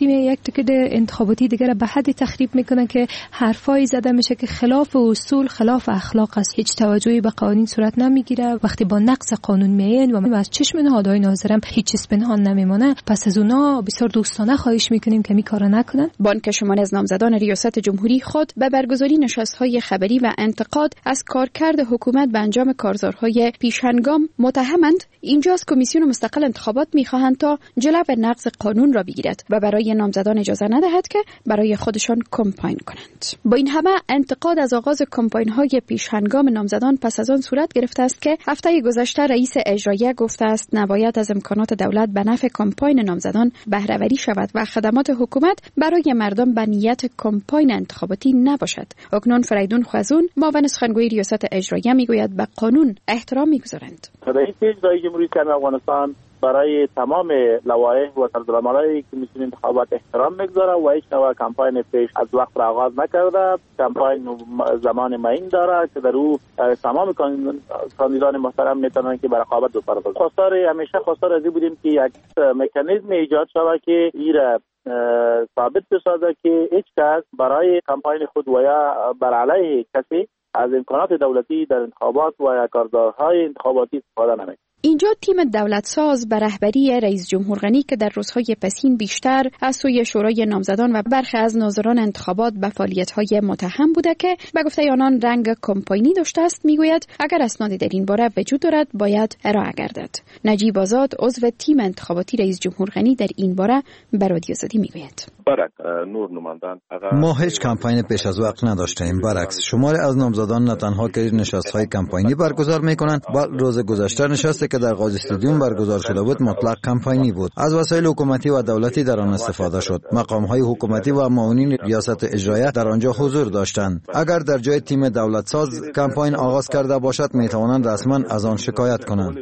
انتخاباتی دیگه را به حد تخریب میکنن که حرفای زده میشه که خلاف اصول، خلاف اخلاق است. هیچ توجهی به قوانین صورت نمیگیره. وقتی با نقض قانون میاین و از چشم نهادهای ناظرم هیچ چیز پنهان نمیمونه، پس از اونا بسیار دوستانه خواهش میکنیم که می کارا نکنن. بانک شمال از نامزدان ریاست جمهوری خود به برگزاری نشست‌های خبری و انتقاد از کارکرد حکومت به انجام کارزارهای پیشهنگام متهمند. اینجا از کمیسیون مستقل انتخابات میخواهند تا جلو نقض قانون را بگیرد و برای نامزدان اجازه ندهد که برای خودشان کمپاین کنند. با این همه انتقاد از آغاز کمپاین‌های پیشهنگام نامزدان پس از آن صورت گرفته است که هفته گذشته رئیس اجرایی گفته است نباید از امکانات دولت به نفع کمپاین نامزدان بهره‌وری شود و خدمات حکومت برای مردم به نیت کمپاین انتخاباتی نباشد. اکنون فریدون خوازون معاون سخنگوی ریاست اجرایی میگوید به قانون احترام میگذارند. رئیس اجرایی جمهوری افغانستان برای تمام لوایح و طرزالعمل‌های کمیسیون انتخابات احترام میگذاره و هیچ نوع کمپاین پیش از وقت را آغاز نکرده. کمپاین زمان معین داره که در او تمام کاندیدان محترم میتونن که به رقابت بپردازن. همیشه خواستار از این بودیم که یک مکانیزم ایجاد شود که ایره ثابت بسازه که هیچ کس برای کمپاین خود و یا بر علیه کسی از امکانات دولتی در انتخابات و یا کارزارهای انتخاباتی استفاده نمیکنه. اینجا تیم دولت ساز به رهبری رئیس جمهور غنی که در روزهای پسین بیشتر از سوی شورای نامزدان و برخی از ناظران انتخابات به فعالیت‌های متهم بوده که به گفته آنان رنگ کمپاینی داشته است، میگوید اگر اسنادی در این باره وجود دارد باید ارائه گردد. نجیب آزاد عضو تیم انتخاباتی رئیس جمهور غنی در این باره به رادیو آزادی میگوید ما هیچ کمپاین پیش از وقت نداشتیم. برعکس شماری از نامزدان نه تنها که نشست‌های کمپاینی برگزار می‌کنند، بلکه روز گذشته نشستی که در قاضی استادیوم برگزار شده بود مطلق کمپاینی بود. از وسایل حکومتی و دولتی در آن استفاده شد. مقام‌های حکومتی و معاونین ریاست اجرایی در آنجا حضور داشتند. اگر در جای تیم دولت ساز کمپاین آغاز کرده باشد می‌توانند رسما از آن شکایت کنند.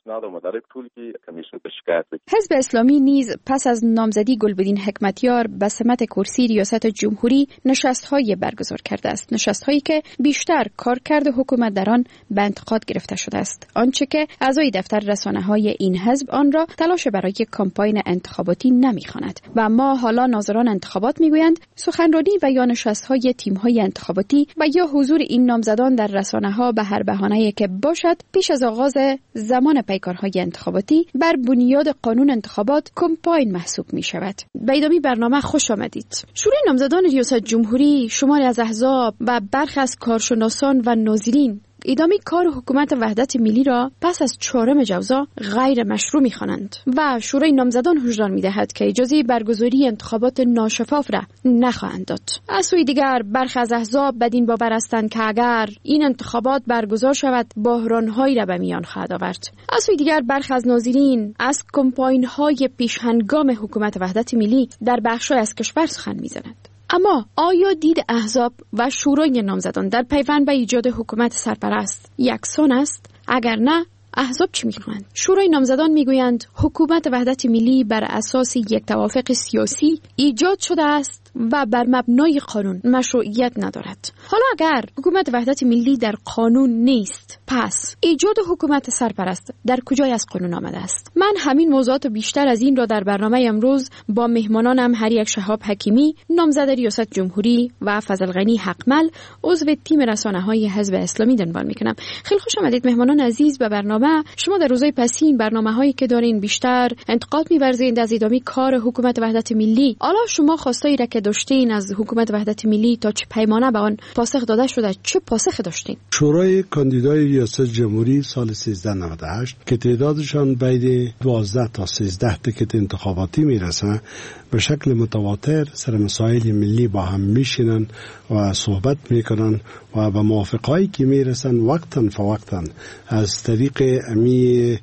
حزب اسلامی نیز پس از نامزدی گلبدین حکمتیار به سمت کرسی ریاست جمهوری نشست‌های برگزار کرده است. نشست‌هایی که بیشتر کارکرد حکومت در آن به انتقاد گرفته شده است. آنچه که اعضای دفتر رسانه‌های این حزب آن را تلاش برای کمپاین انتخاباتی نمی‌خواند و اما حالا ناظران انتخابات می‌گویند سخنرانی و یا نشست‌های تیم‌های انتخاباتی و یا حضور این نامزدان در رسانه‌ها به هر بهانه‌ای که باشد پیش از آغاز زمان پیکارهای انتخاباتی بر بنیاد قانون انتخابات کمپاین محسوب می‌شود. به ادامه برنامه خوش آمدید. شورای نامزدان ریاست جمهوری، شماری از احزاب و برخی از کارشناسان و ناظرین ادامه کار حکومت وحدت ملی را پس از 4 جوزا غیر مشروع می‌خوانند و شورای نامزدان هشدار می‌دهد که اجازه برگزاری انتخابات ناشفاف را نخواهند داد. از سوی دیگر برخی از احزاب بدین باور هستند که اگر این انتخابات برگزار شود بحران‌هایی را به میان خواهد آورد. از سوی دیگر برخی از ناظرین از کمپاین‌های پیشهنگام حکومت وحدت ملی در بخش‌های از کشور سخن می‌زنند. اما آیا دید احزاب و شورای نامزدان در پیوند به ایجاد حکومت سرپرست یکسان است؟ اگر نه، احزاب چی میگویند؟ شورای نامزدان میگویند حکومت وحدت ملی بر اساس یک توافق سیاسی ایجاد شده است و بر مبنای قانون مشروعیت ندارد. حالا اگر حکومت وحدت ملی در قانون نیست، پس ایجاد حکومت سرپرست در کجای از قانون آمده است؟ من همین موضوعات و بیشتر از این را در برنامه امروز با مهمانانم هر یک شهاب حکیمی، نامزد ریاست جمهوری و فضل غنی حقمل، عضو تیم رسانه‌های حزب اسلامی دنبال می‌کنم. خیلی خوش آمدید مهمانان عزیز به برنامه. شما در روزهای پسین برنامه‌هایی که دارین بیشتر انتقاد می‌ورزید از ادامه کار حکومت وحدت ملی. حالا شما خواستایی را که داشتین از حکومت وحدت ملی تا چه پیمانه به آن پاسخ داده شده، چه پاسخی داشتین؟ شورای کاندیدای ریاست جمهوری سال 1398 که تعدادشان بین 12 تا 13 تیکت انتخاباتی میرسه، به شکل متواتر سر مسائل ملی با هم میشینن و صحبت میکنن و به موافقهایی که میرسن وقتاً فوقتاً از طریق امی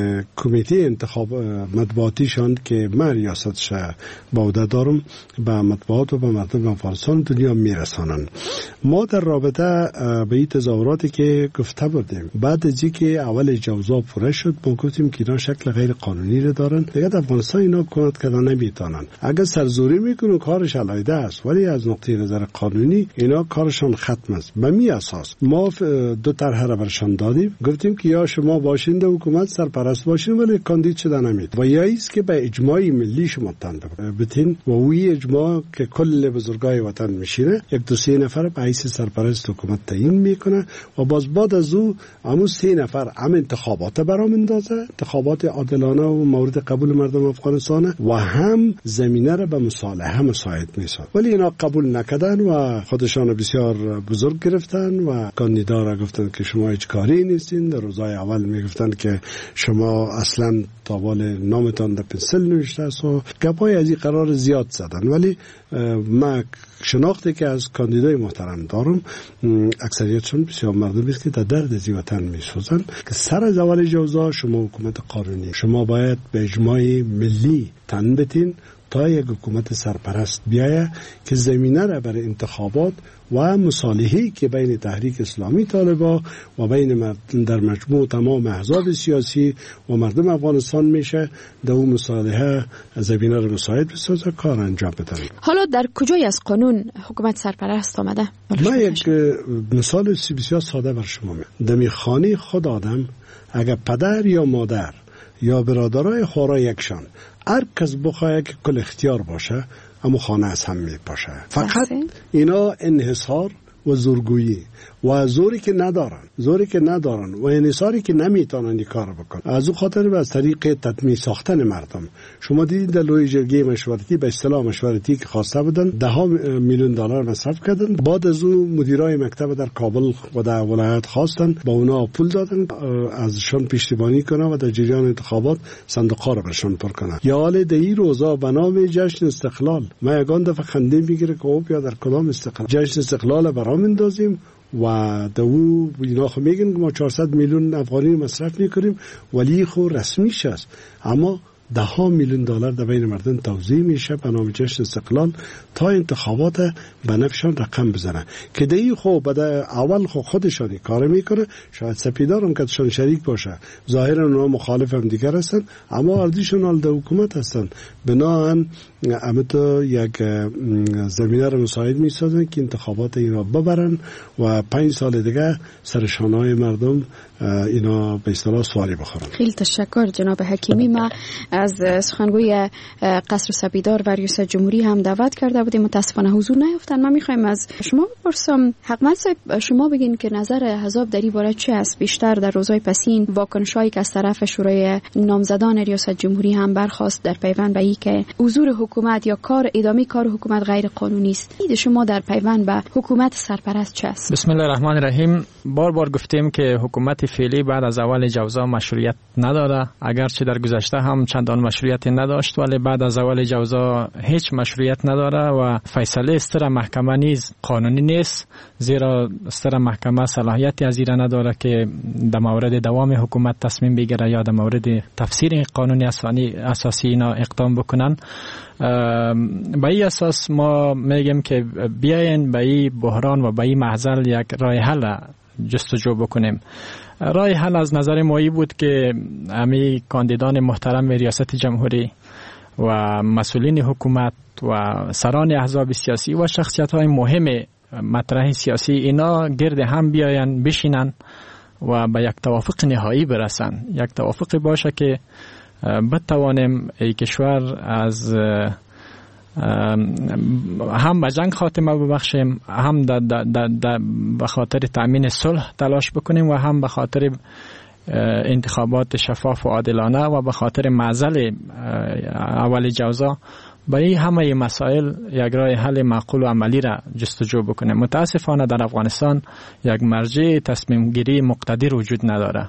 کمیته انتخاب مطبوعاتیشان که من ریاستش به عهده دارم به مطبوعات و به مردم افغانستان دنیا میرسانند. ما در رابطه به این تظاهراتی که گفته بودیم بعد از اینکه اول جوزا پوره شد ما گفتیم که اینا شکل غیر قانونی رو دارن، دیگه افغانستان اینا حکومت کردن نمیتونن. اگر سرزوری میکنن کارش علیحده است، ولی از نقطه نظر قانونی اینا کارشان ختم است. به می اساس ما دو طرح را برشان دادیم، گفتیم که یا شما باشنده حکومت سرپرست باشین ولی کاندید شده نمید، و یا ایست که به اجماع ملی شما تند بتین و وی اجماع که کل بزرگای وطن میشینه، یک دو سه نفر به حیث سرپرست حکومت تعیین میکنه و باز بعد از او همون سه نفر هم انتخابات برام اندازه، انتخابات عادلانه و مورد قبول مردم افغانستان، و هم زمینه را به مصالحه مساعد میسازه. ولی اینا قبول نکردن و خودشان بسیار بزرگ گرفتن و کاندیدا را گفتن که شما هیچ کاری نیستین. در روزهای اول میگفتن که شما اصلا تاوال نامتان در پنسل نوشته است و گپای از این قرار زیاد زدن. ولی ما شناختی که از کاندیدای محترم دارم، اکثریتشون بسیار مردمی است که در درد از وطن میسوزن که سر از اول جوزا شما حکومت قانونی، شما باید به اجماع ملی تن بتین تا یک حکومت سرپرست بیایه که زمینه را برای انتخابات و مصالحه‌ای که بین تحریک اسلامی طالبان و بین در مجموع تمام احزاب سیاسی و مردم افغانستان میشه، در اون مصالحه زمینه را مساعد بسازه، کار انجام بده. حالا در کجای از قانون حکومت سرپرست آمده؟ من یک مثال بسیار ساده بر شما میگم. در خانه خود آدم اگر پدر یا مادر یا برادرای خورا یکشان هر کس بخواه که کل اختیار باشه اما خانه از هم می باشه. فقط اینا انحصار و زورگویی و زوری که ندارن و انحصاری که نمیتونن این کار بکن. از او خاطر به از طریق تطمیع ساختن مردم شما دیدید در لوی جرگه مشورتی به اصطلاح مشورتی که خواسته بودن $10 میلیون مصرف کردن. بعد از او مدیرای مکتب در کابل و در ولایت خواستن با اونا پول دادن ازشان پشتیبانی کنن و در جریان انتخابات صندوق‌ها را برشان پر کنن. یا حال در این روزا به نام جشن استقلال ما یگان دفعه خنده میگیره که اوه بیا در کدام استقلال جشن استقلال برام اندازیم و دو اینا خو میگن که ما 400 میلیون افغانی مصرف میکنیم ولی خو رسمیش است، اما $10 میلیون در بین مردم توزیع میشه به نام جشن استقلال تا انتخابات به نفعشان رقم بزنن که دی خو بعد اول خو خودشانی کار میکنه، شاید سپیدارم که شان شریک باشه، ظاهرا اونا مخالف هم دیگر هستن اما ارزششون حال در حکومت هستن، بناهن امتو یک زمینه رو مساعد میسازن که انتخابات اینا ببرن و 5 سال دیگه سرشانهای مردم اینا به اصطلاح سواری بخورن. خیلی تشکر جناب حکیمی. ما از سخنگوی قصر سپیدار و ریاست جمهوری هم دعوت کرده بودیم، متاسفانه حضور نیافتن. ما میخوایم از شما بپرسم حکمت صاحب، شما بگین که نظر احزاب در این باره چه است؟ بیشتر در روزهای پسین واکنش‌هایی که از طرف شورای نامزدان ریاست جمهوری هم برخاست در پیوند به اینکه حضور حکومت یا ادامه کار حکومت غیر قانونی است، دید شما در پیوند به حکومت سرپرست چه است؟ بسم الله الرحمن الرحیم. بار گفتیم که حکومت فعلی بعد از اول جوزا مشروعیت نداره، اگرچه در گذشته هم چندان مشروعیت نداشت ولی بعد از اول جوزا هیچ مشروعیت نداره و فیصله استر محکمه نیز قانونی نیست، زیرا استر محکمه صلاحیتی از ایران نداره که در مورد دوام حکومت تصمیم بگیره یا در مورد تفسیر قانونی اساسی اینا اقدام بکنن. به این اساس ما میگیم که بیاین به این بحران و به این معضل یک راه حل جستجو بکنیم. راه حل از نظر ما بود که همه کاندیدان محترم ریاست جمهوری و مسئولین حکومت و سران احزاب سیاسی و شخصیت‌های مهم مطرح سیاسی اینا گرد هم بیاین بشینن و به یک توافق نهایی برسن، یک توافق باشه که بتوانیم ای کشور از هم به جنگ خاتمه ببخشیم، هم به خاطر تأمین صلح تلاش بکنیم و هم به خاطر انتخابات شفاف و عادلانه و به خاطر معضل اول جوزا برای همه مسائل یک راه حل معقول و عملی را جستجو بکنیم. متاسفانه در افغانستان یک مرجع تصمیم گیری مقتدر وجود نداره.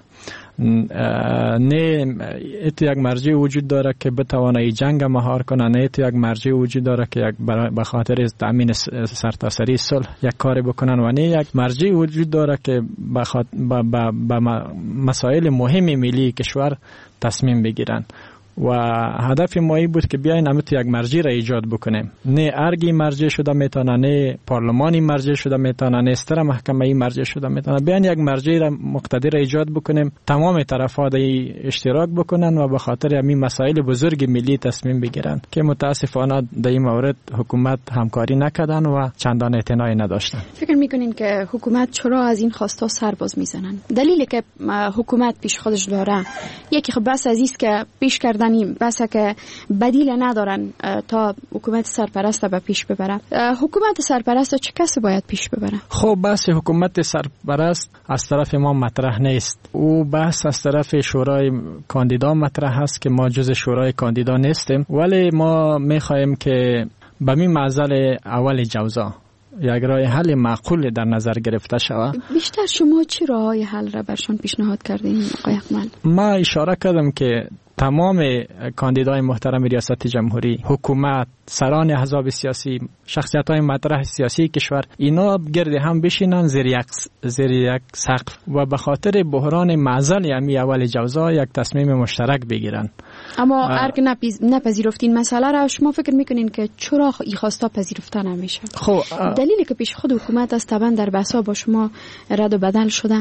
نه یک مرجع وجود داره که بتوانه جنگ مهار کنه، نه یک مرجع وجود داره که به خاطر تامین سرتاسری صلح یک کار بکنن و نه یک مرجع وجود داره که به مسائل مهم ملی کشور تصمیم بگیرن. و هدف ما این بود که بیاین همه یک مرجع را ایجاد بکنیم. نه ارگی مرجع شده میتونه، نه پارلمانی مرجع شده میتونه، نه استر محکمه مرجع شده میتونه. بیاین یک مرجع را مقتدر ایجاد بکنیم، تمام طرف‌ها اشتراک بکنن و به خاطر همین مسائل بزرگ ملی تصمیم بگیرن که متاسفانه در این مورد حکومت همکاری نکردن و چندان اعتنایی نداشتن. فکر میکنین که حکومت چرا از این خواستا سرباز میزنن؟ دلیلی که حکومت پیش خودش داره یکی خب بس عزیز که پیش کردنی، بس که بدیل ندارن تا حکومت سرپرست به پیش ببره. حکومت سرپرست چه کسی باید پیش ببره؟ خب بحث حکومت سرپرست از طرف ما مطرح نیست. او بحث از طرف شورای کاندیدا مطرح هست که ما جز شورای کاندیدا نیستیم، ولی ما میخوایم که به این معضل اول جوزا یک راه حل معقول در نظر گرفته شود. بیشتر شما چی راه حل را برشان پیشنهاد کردین آقای اکمل؟ ما اشاره کردم که تمام کاندیدای محترم ریاست جمهوری، حکومت، سران احزاب سیاسی، شخصیت‌های مطرح سیاسی کشور، اینا گرد هم بشینن زیر یک سقف و به خاطر بحران معضل امی اول جوزا یک تصمیم مشترک بگیرن. اما ارگ نپذیرفتین مسئله را، شما فکر میکنین که چرا این خواستا پذیرفته نمیشه؟ خب دلیلی که پیش خود حکومت است طبعا در بحثا با شما رد و بدل شده.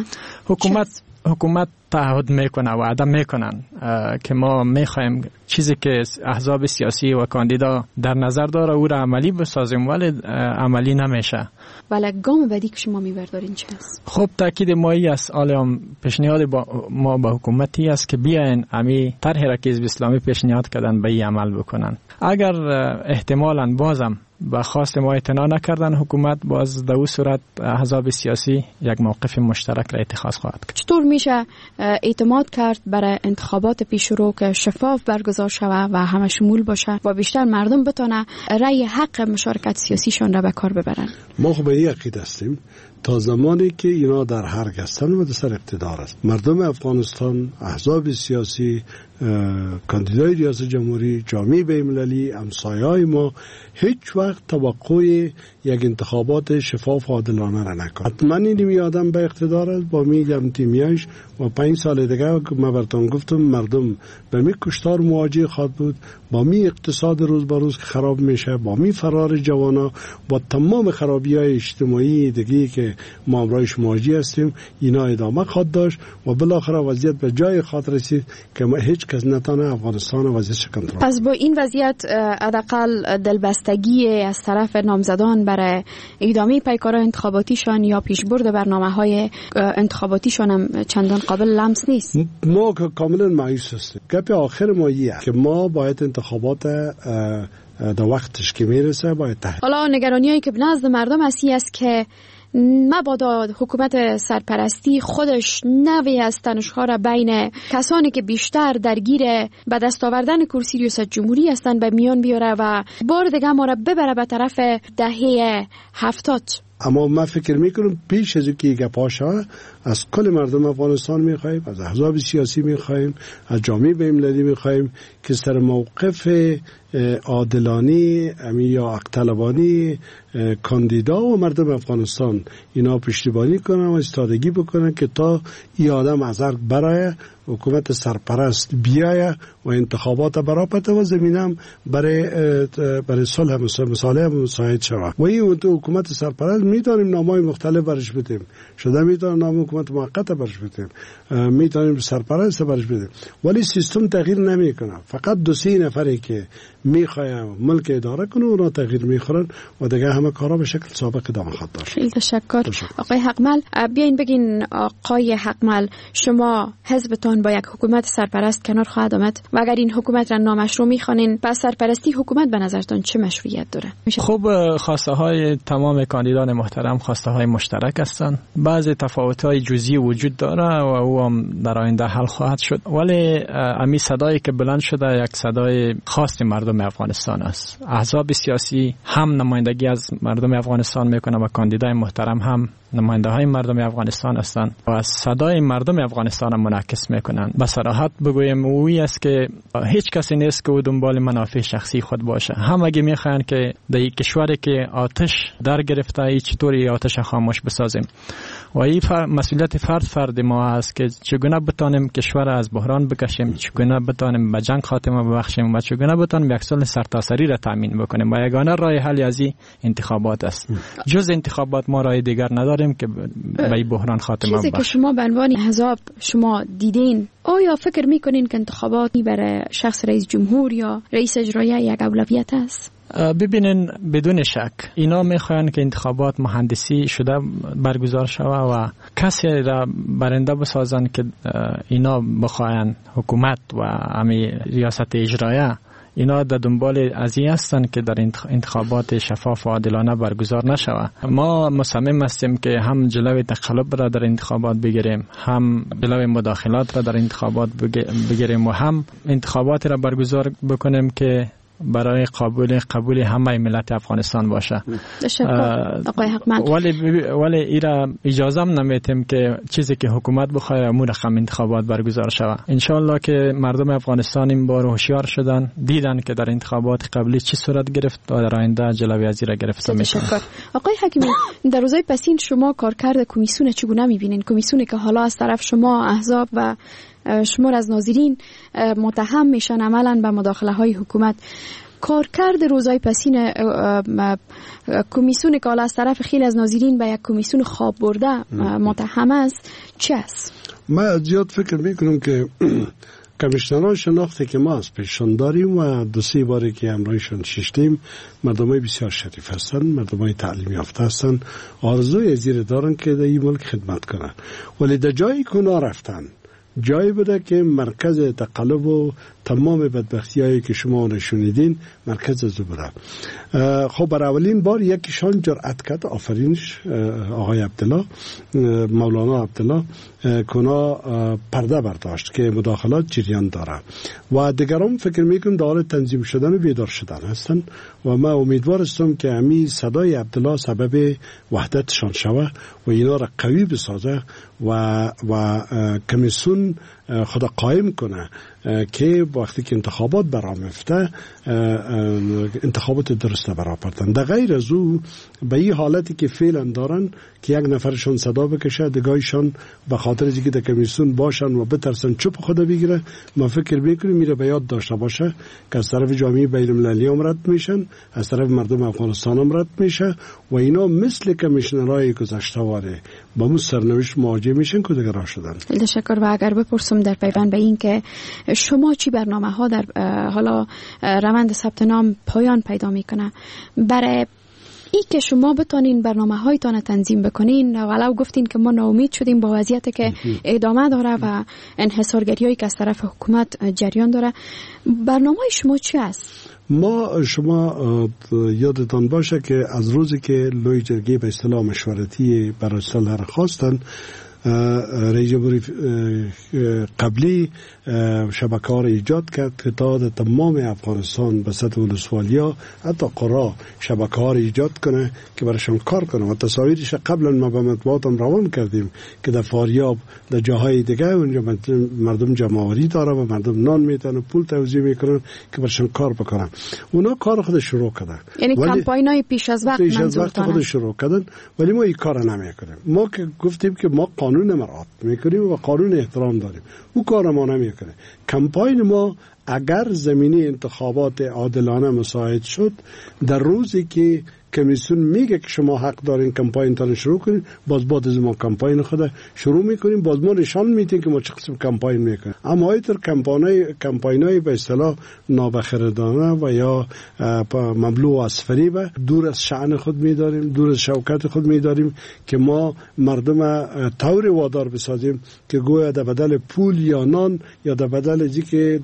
حکومت تعهد میکنه و وعده میکنن که ما میخوایم چیزی که احزاب سیاسی و کاندیدا در نظر داره او را عملی بسازیم، ولی عملی نمیشه. ولی گام بعدی که شما میبردارین چه است؟ خب تاکید مایی است. حالا پیشنهاد ما به حکومتی است که بیاین امی طرح را که حزب اسلامی پیشنهاد کردن به این عمل بکنن. اگر احتمالاً بازم با خواست ما اعتنا نکردن، حکومت باز در اون صورت احزاب سیاسی یک موقف مشترک را اتخاذ خواهد کرد. چطور میشه اعتماد کرد برای انتخابات پیش رو که شفاف برگزار شود و همه شمول باشه و بیشتر مردم بتونه رأی حق مشارکت سیاسیشان را به کار ببرن؟ ما خب به این عقیده هستیم تا زمانی که اینا در حرگ هستن و در سر اقتدار است، مردم افغانستان، احزاب سیاسی، کاندیدای ریاست جمهوری، جامعه بین‌المللی، همسایه‌های ما هیچ وقت توقع یک انتخابات شفاف و عادلانه را نکنه. حتما این آدم به اقتدار است، با میگم تیمیاش و 5 سال دیگه ما براتون گفتم مردم به می کشتار مواجه خواهد بود، با می اقتصاد روز به روز خراب میشه، با می فرار جوانا، با تمام خرابی‌های اجتماعی دیگه که ما امروز مواجه هستیم، اینا ادامه خواهد داشت و بالاخره وضعیت به جای خاطر رسید که ما هیچ کس نتونه افغانستان وضعیتش کنترل. پس با این وضعیت حداقل دلبستگی از طرف نامزدان برای ادامه پیکار انتخاباتیشان یا پیشبرد برنامه‌های انتخاباتیشان هم چندان قابل لمس نیست. ما کاملا مایوس هستیم. گپ آخر ما ایه که ما باید انتخابات در وقتش که میرسه باید تحت. حالا نگرانیایی که نزد مردم است که مبادا حکومت سرپرستی خودش نوی از تنش‌ها را بین کسانی که بیشتر درگیر به دست آوردن کرسی ریاست جمهوری هستند به میان بیاره و بار دیگه ما را ببره به طرف دهه 70. اما ما فکر میکنم پیش از اینکه گپا شود از کل مردم افغانستان میخوایم، از احزاب سیاسی میخوایم، از جامعه بین‌المللی میخوایم که سر موقف عادلانه یا حق طلبانه کاندیدا و مردم افغانستان اینا پشتیبانی کنن و استادگی بکنن که تا این آدم از ارگ برای حکومت سرپرست بیایه و انتخابات براپته و زمینم برای صلح مصالحه مساعد شود. و این حکومت سرپرست میتونیم نامای مختلف برش بدیم، شده میتونیم نام حکومت موقت برش بدیم، میتونیم سرپرست برش بدیم، ولی سیستم تغییر نمیکنه. فقط 2-3 نفری که میخوایم ملک اداره کنه اونا تغییر میخورن و دیگه همه کارا به شکل سابق ادامه خواهد داشت. خیلی تشکر. آقای حقمل، بیاین بگین آقای حقمل، شما حزبتون با یک حکومت سرپرست کنار خواهد آمد و اگر این حکومت را نامشروع میخوانین، پس سرپرستی حکومت به نظرتون چه مشروعیت داره؟ خب خواسته های تمام کاندیدان محترم خواسته های مشترک هستند. بعضی تفاوت های جزئی وجود داره و او هم در آینده حل خواهد شد، ولی امی صدایی که بلند شده یک صدای خاص مردم مردم افغانستان است. احزاب سیاسی هم نمایندگی از مردم افغانستان میکنه و کاندیدای محترم هم نماینده های مردم افغانستان هستند و صدای مردم افغانستان هم منعکس میکنند. به صراحت بگویم اویی است که هیچ کسی نیست که او دنبال منافع شخصی خود باشه. همگی میخواین که در یک کشوری که آتش در گرفته چطوری آتش خاموش بسازیم و این مسئولیت فرد ما است که چگونه بتانیم کشور از بحران بکشیم، چگونه بتانیم به جنگ خاتمه ببخشیم و چگونه بتانیم یک صلح سرتاسری را تامین بکنیم و یگانه راه حل از این انتخابات است. جز انتخابات ما راه دیگر نداریم که به این بحران خاتمه ببخشیم. چیزی که شما به عنوان احزاب شما دیدین، آیا فکر میکنین که انتخابات برای شخص رئیس جمهور یا رئیس اجرایی یک اولویت است؟ ببینین بدون شک اینا میخواین که انتخابات مهندسی شده برگزار شود و کسی را برنده بسازن که اینا بخواین حکومت و امی ریاست اجرایی اینا در دنبال از این هستند که در انتخابات شفاف و عادلانه برگزار نشود. ما مصمم هستیم که هم جلوی تقلب را در انتخابات بگیریم، هم جلوی مداخلات را در انتخابات بگیریم و هم انتخابات را برگزار بکنیم که برای قبول همه ملت افغانستان باشه. آقای حقمند، ولی ایرا اجازه نمیتیم که چیزی که حکومت بخواد امور رقم انتخابات برگزار شود. انشالله که مردم افغانستان این بار هوشیار شدن، دیدن که در انتخابات قبلی چی صورت گرفت و در آینده جلوی از این گرفته میشه. آقای حکیمی، در روزهای پسین شما کارکرد کمیسیون چگونه میبینین؟ کمیسیونی که حالا از طرف شما احزاب و شمار از ناظرین متهم میشن عملاً به مداخله های حکومت، کارکرد روزهای پسین کمیسیون که حالا از طرف خیلی از ناظرین به یک کمیسیون خواب برده متهم است چی است؟ من زیاد فکر میکنم که کمیشنران شناختی که ما از پیششان داریم و 2-3 باری که امرایشان ششتیم مردمای بسیار شریف هستند، مردمای تعلیم یافته هستند، آرزوی زیر دارن که در این ملک خدمت کنن، ولی در جایی که اونا رفتن جایی بوده که مرکز تقلب و تمام بدبختی‌هایی که شما نشونیدین مرکز از بوده. خب برای اولین بار یکیشان جرأت کرد، آفرینش آقای عبدالله، مولانا عبدالله، کنا پرده برداشت که مداخلات جریان داره و دیگران فکر میکنم در حال تنظیم شدن و بیدار شدن هستن و من امیدوار هستم که همین صدای عبدالله سبب وحدتشان شود و اینا را قوی بسازه و کمیسیون خدا قائم کنه که وقتی که انتخابات برآمده انتخابات درسته برآوردن. در غیر از او به این حالتی که فعلا دارن که یک نفرشون صدا بکشه دیگه‌ایشان به خاطر اینکه در کمیسیون باشن و بترسن چوب خدا بگیره، ما فکر میکنیم میره به یاد داشته باشه که از طرف جامعه بین المللی هم رد میشن، از طرف مردم افغانستان هم رد میشه و اینا مثل کمیشنرهای گذشته واره با مو سرنوشت مواجه میشن که دیگه راه شدن. تشکر. و اگر بپرسم در پیوند به این که شما چی برنامه ها در حالا روند ثبت نام پایان پیدا میکنه برای ای که شما بتانین برنامه هایتان تنظیم بکنین؟ ولو گفتین که ما ناامید شدیم با وضعیتی که ادامه داره و انحصارگری هایی که از طرف حکومت جریان داره، برنامه شما چی است؟ شما یادتان باشه که از روزی که لوی جرگه به اصطلاح مشورتی برای صلح را خواستن، رئیس جمهوری قبلی شبکه‌ها را ایجاد کرد که تا تمام افغانستان به سطح ولسوالیا حتی قرا شبکه‌ها را ایجاد کنه که برایشان کار کنه و تصاویرش قبلا ما به مطبوعات هم روان کردیم که در فاریاب در جاهای دیگه اونجا مردم جمع‌آوری داره و مردم نان میتن و پول توزیع میکنن که برایشان کار بکنن. اونا کار خود شروع کردن، یعنی کمپاینای پیش از وقت خود شروع کردن، ولی ما این کار نمیکنیم. ما که گفتیم که ما قانون مراعات میکنیم و قانون احترام داریم، او کار ما نمیکنه. کمپاین ما اگر زمینه انتخابات عادلانه مساعد شد، در روزی که کمیسیون میگه که شما حق دارین کمپاین تان شروع کنین، باز بعد از ما کمپاین خود شروع میکنیم، باز ما نشان میدیم که ما چه قسم کمپاین میکنیم. اما اینطور کمپاینای به اصطلاح نابخردانه و یا مملو از فریب دور از شأن خود میداریم، دور از شوکت خود میداریم که ما مردم طور وادار بسازیم که گویا در بدل پول یا نان یا در بدل اینکه به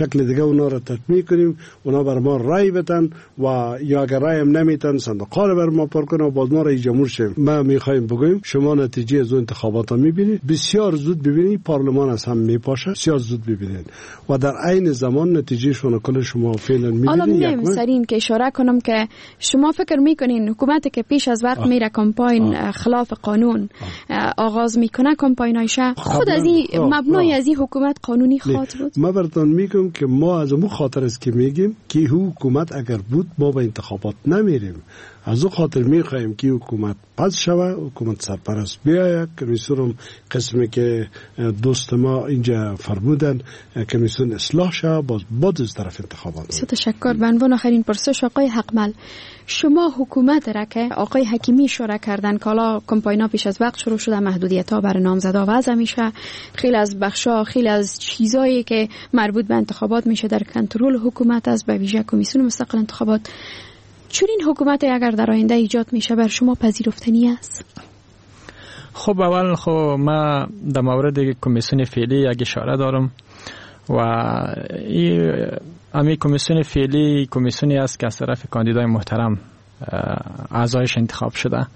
شکل دیگه اونا را تطمیع کنیم، اونا بر ما رای بدن و یا اگر رای هم نمیتن صندوق‌ها رو بر ما پر کنن و باز ما رئیس جمهور شیم. ما میخوایم بگویم شما نتیجه از انتخابات ها میبینید، بسیار زود ببینید پارلمان از هم میپاشه، بسیار زود ببینید و در عین زمان نتیجه شما کل شما فعلا میبینید. حالا میگم سرین که اشاره کنم که شما فکر میکنین حکومتی که پیش از وقت میره کمپاین خلاف قانون آغاز میکنه کمپاینایش خود از این مبنای از این حکومت قانونی خواهد بود؟ ما براتون میگم که ما از اون خاطر است که میگیم که حکومت اگر بود ما به انتخابات نمیریم. از اون خاطر میخوایم که حکومت پس شوه، حکومت سرپرست بیاید. کمیسیون قسمی که دوست ما اینجا فرمودن کمیسیون اصلاح شوه، باز از طرف انتخابات. تشکر. به عنوان آخرین پرسش آقای حقمل، شما حکومت را که آقای حکیمی اشاره کردن که حالا کمپاینا پیش از وقت شروع شده، محدودیت‌ها برای نامزدا وضع میشه، خیلی از بخشا خیلی از چیزایی که مربوط به انتخابات میشه در کنترل حکومت است، به ویژه کمیسیون مستقل انتخابات. چون این حکومت اگر در آینده ایجاد میشه بر شما پذیرفتنی است؟ خب اول ما در مورد کمیسیون فعلی یک اشاره دارم و امی کمیسیون فعلی کمیسیونی است که از طرف کاندیدای محترم اعضایش انتخاب شده،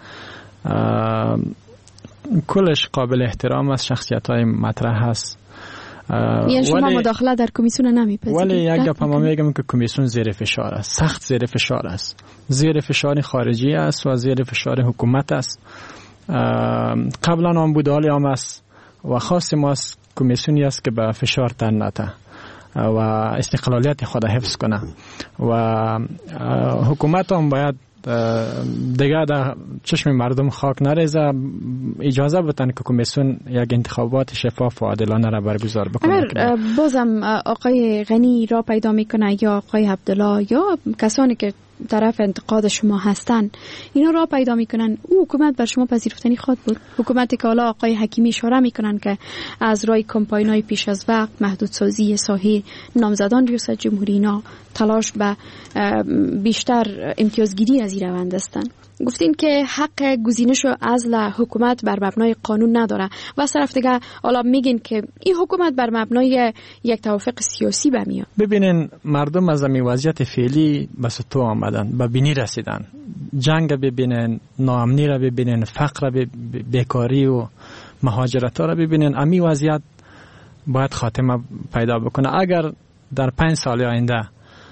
کلش قابل احترام است، شخصیت‌های مطرح هست. یعنی شما مداخله در کمیسیون نمیپذیرید؟ ولی یک گپ ما میگم که کمیسیون زیر فشار است، سخت زیر فشار است، زیر فشار خارجی است و زیر فشار حکومت است. قبلا هم بود، حالی هم است و خاص ما کمیسیونی است که به فشار تن نده و استقلالیت خود حفظ کنه و حکومت هم باید دیگه در چشم مردم خاک نریزه، اجازه بدن که کمیسیون یک انتخابات شفاف و عادلانه را برگزار بکنه. اگر بازم آقای غنی را پیدا میکنه یا آقای عبدالله یا کسانی که طرف انتقاد شما هستن اینا را پیدا میکنن، او حکومت بر شما پذیرفتنی خواهد بود؟ حکومتی که حالا آقای حکیمی اشاره میکنن که از رای کمپاینای پیش از وقت، محدودسازی ساحه نامزدان ریاست جمهوری، اینا تلاش به بیشتر امتیازگیری از این روند هستند. گفتین که حق گزینش و عزل حکومت بر مبنای قانون نداره و از طرف دیگه حالا میگین که این حکومت بر مبنای یک توافق سیاسی بمیاد. ببینین مردم از این وضعیت فعلی به سطوح آمدن، به بینی رسیدن، جنگ ببینن، ناامنی را ببینن، فقر، بیکاری و مهاجرت ها را ببینن. امی وضعیت باید خاتمه پیدا بکنه. اگر در 5 سال آینده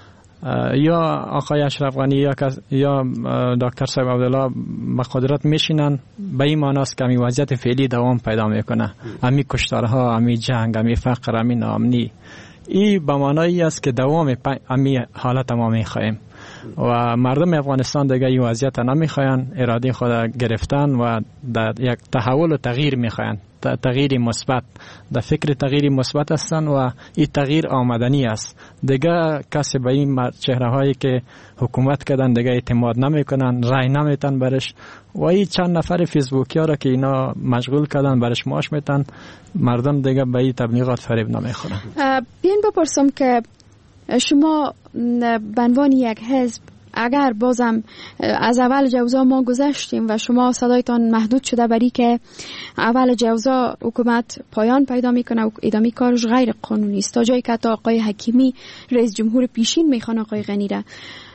یا آقای اشرف غنی یا دکتر صاحب عبدالله به قدرت میشینن، به این معنی است که امی وضعیت فعلی دوام پیدا میکنه، امی کشتارها، امی جنگ، امی فقر، امی ناامنی، این به معنی است که دوام امی حالت ما میخواهیم و مردم افغانستان دیگه این وضعیت نمیخواین، اراده خود گرفتن و در یک تحول و تغییر میخواین، تغییر مثبت، در فکر تغییر مثبت هستن و این تغییر آمدنی است. دیگه کسی به این چهره هایی که حکومت کردن دیگه اعتماد نمیکنن، رای نمیتن برش و این چند نفر فیسبوکی ها را که اینا مشغول کردن برش معاش میتن، مردم دیگه به این تبلیغات فریب نمیخورن. بیاین بپرسم که شما به عنوان یک حزب، اگر بازم از اول جوزا ما گذشتیم و شما صدایتان محدود شده برای که اول جوزا حکومت پایان پیدا میکنه و ادامه کارش غیر قانونی است، تا جایی که تا آقای حکیمی رئیس جمهور پیشین میخوان آقای غنی را،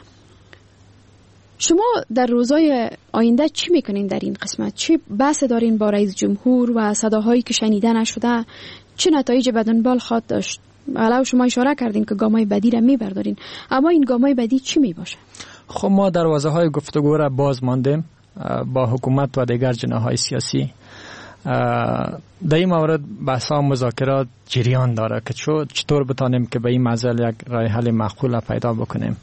شما در روزهای آینده چی میکنین در این قسمت؟ چی بحث دارین با رئیس جمهور و صداهایی که شنیده نشده چه نتایج به دنبال خواهد داشت؟ علاوه شما اشاره کردین که گامای بدی را میبردارین، اما این گامای بدی چی میباشه؟ خب ما دروازه های گفتگو را باز ماندیم با حکومت و دیگر جناح‌های سیاسی. در این مورد بحث ها مذاکرات جریان داره که چطور بتانیم که به این مسئله یک راه حل معقول پیدا بکنیم.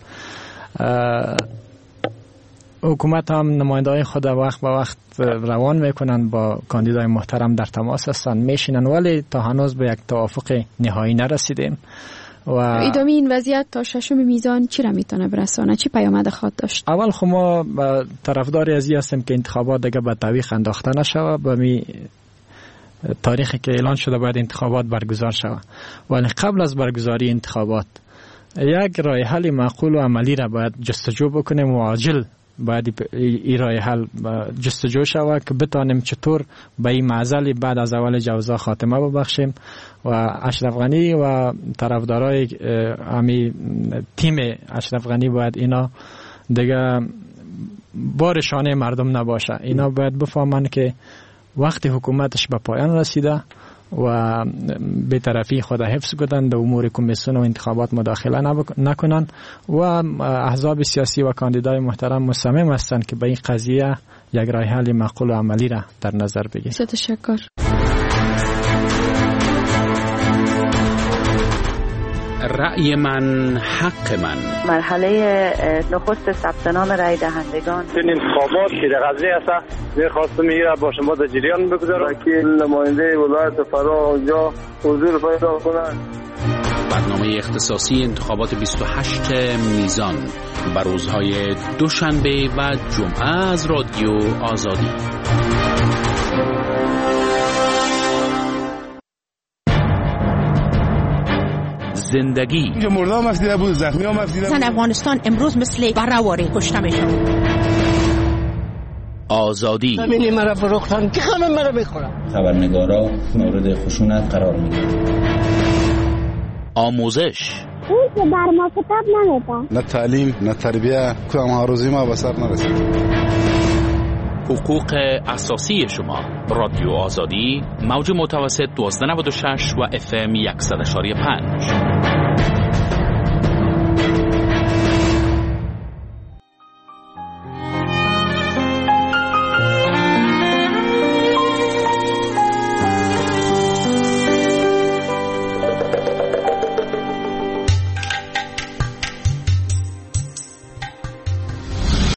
حکومت هم نماینده‌های خود وقت به وقت روان میکنن، با کاندیدای محترم در تماس هستن، میشینن، ولی تا هنوز به یک توافق نهایی نرسیدیم. و ادامه این وضعیت تا ششم میزان چی را میتونه برسانه؟ چی پیامد خواهد داشت؟ اول خب ما طرفدار ازی هستیم که انتخابات دیگه به تعویق انداخته نشوه، به می تاریخی که اعلان شده باید انتخابات برگزار شود، ولی قبل از برگزاری انتخابات یک راه حل معقول و عملی را باید جستجو بکنیم و عاجل باید این راه حل جستجو شود که بتانیم چطور به این معضل بعد از اول جوزا خاتمه ببخشیم و اشرف غنی و طرفدارای همی تیم اشرف غنی باید اینا دیگه بار شانه مردم نباشه. اینا باید بفهمن که وقت حکومتش به پایان رسیده و به طرفی خود حفظ کنن، در امور کمیسیون و انتخابات مداخله نکنن و احزاب سیاسی و کاندیدای محترم مصمم هستند که به این قضیه یک راه حل معقول و عملی را در نظر بگیرند. تشکر. رأی من حق من. مرحله نخست ثبت نام رأی دهندگان این انتخابات که در قضیه است می‌خواستم میره با شما در جریان بگذارم که نماینده ولایت فرا اونجا حضور پیدا کنند. برنامه اختصاصی انتخابات 28 میزان بر روزهای دوشنبه و جمعه از رادیو آزادی. زندگی مردم مفتیده بود، زخمی ها مفتیده بود. زن افغانستان امروز مثل برآوری کشته میشن. آزادی زمینی مرا فروختن که همه مرا میخورن. خبرنگارا مورد خشونت قرار میگیرن. آموزش اون که بر ما کتاب نمیدن. نه تعلیم نه تربیه کدام هروزی ما به سر نرسید. حقوق اساسی شما. رادیو آزادی موج متوسط 1296 و FM 100.5.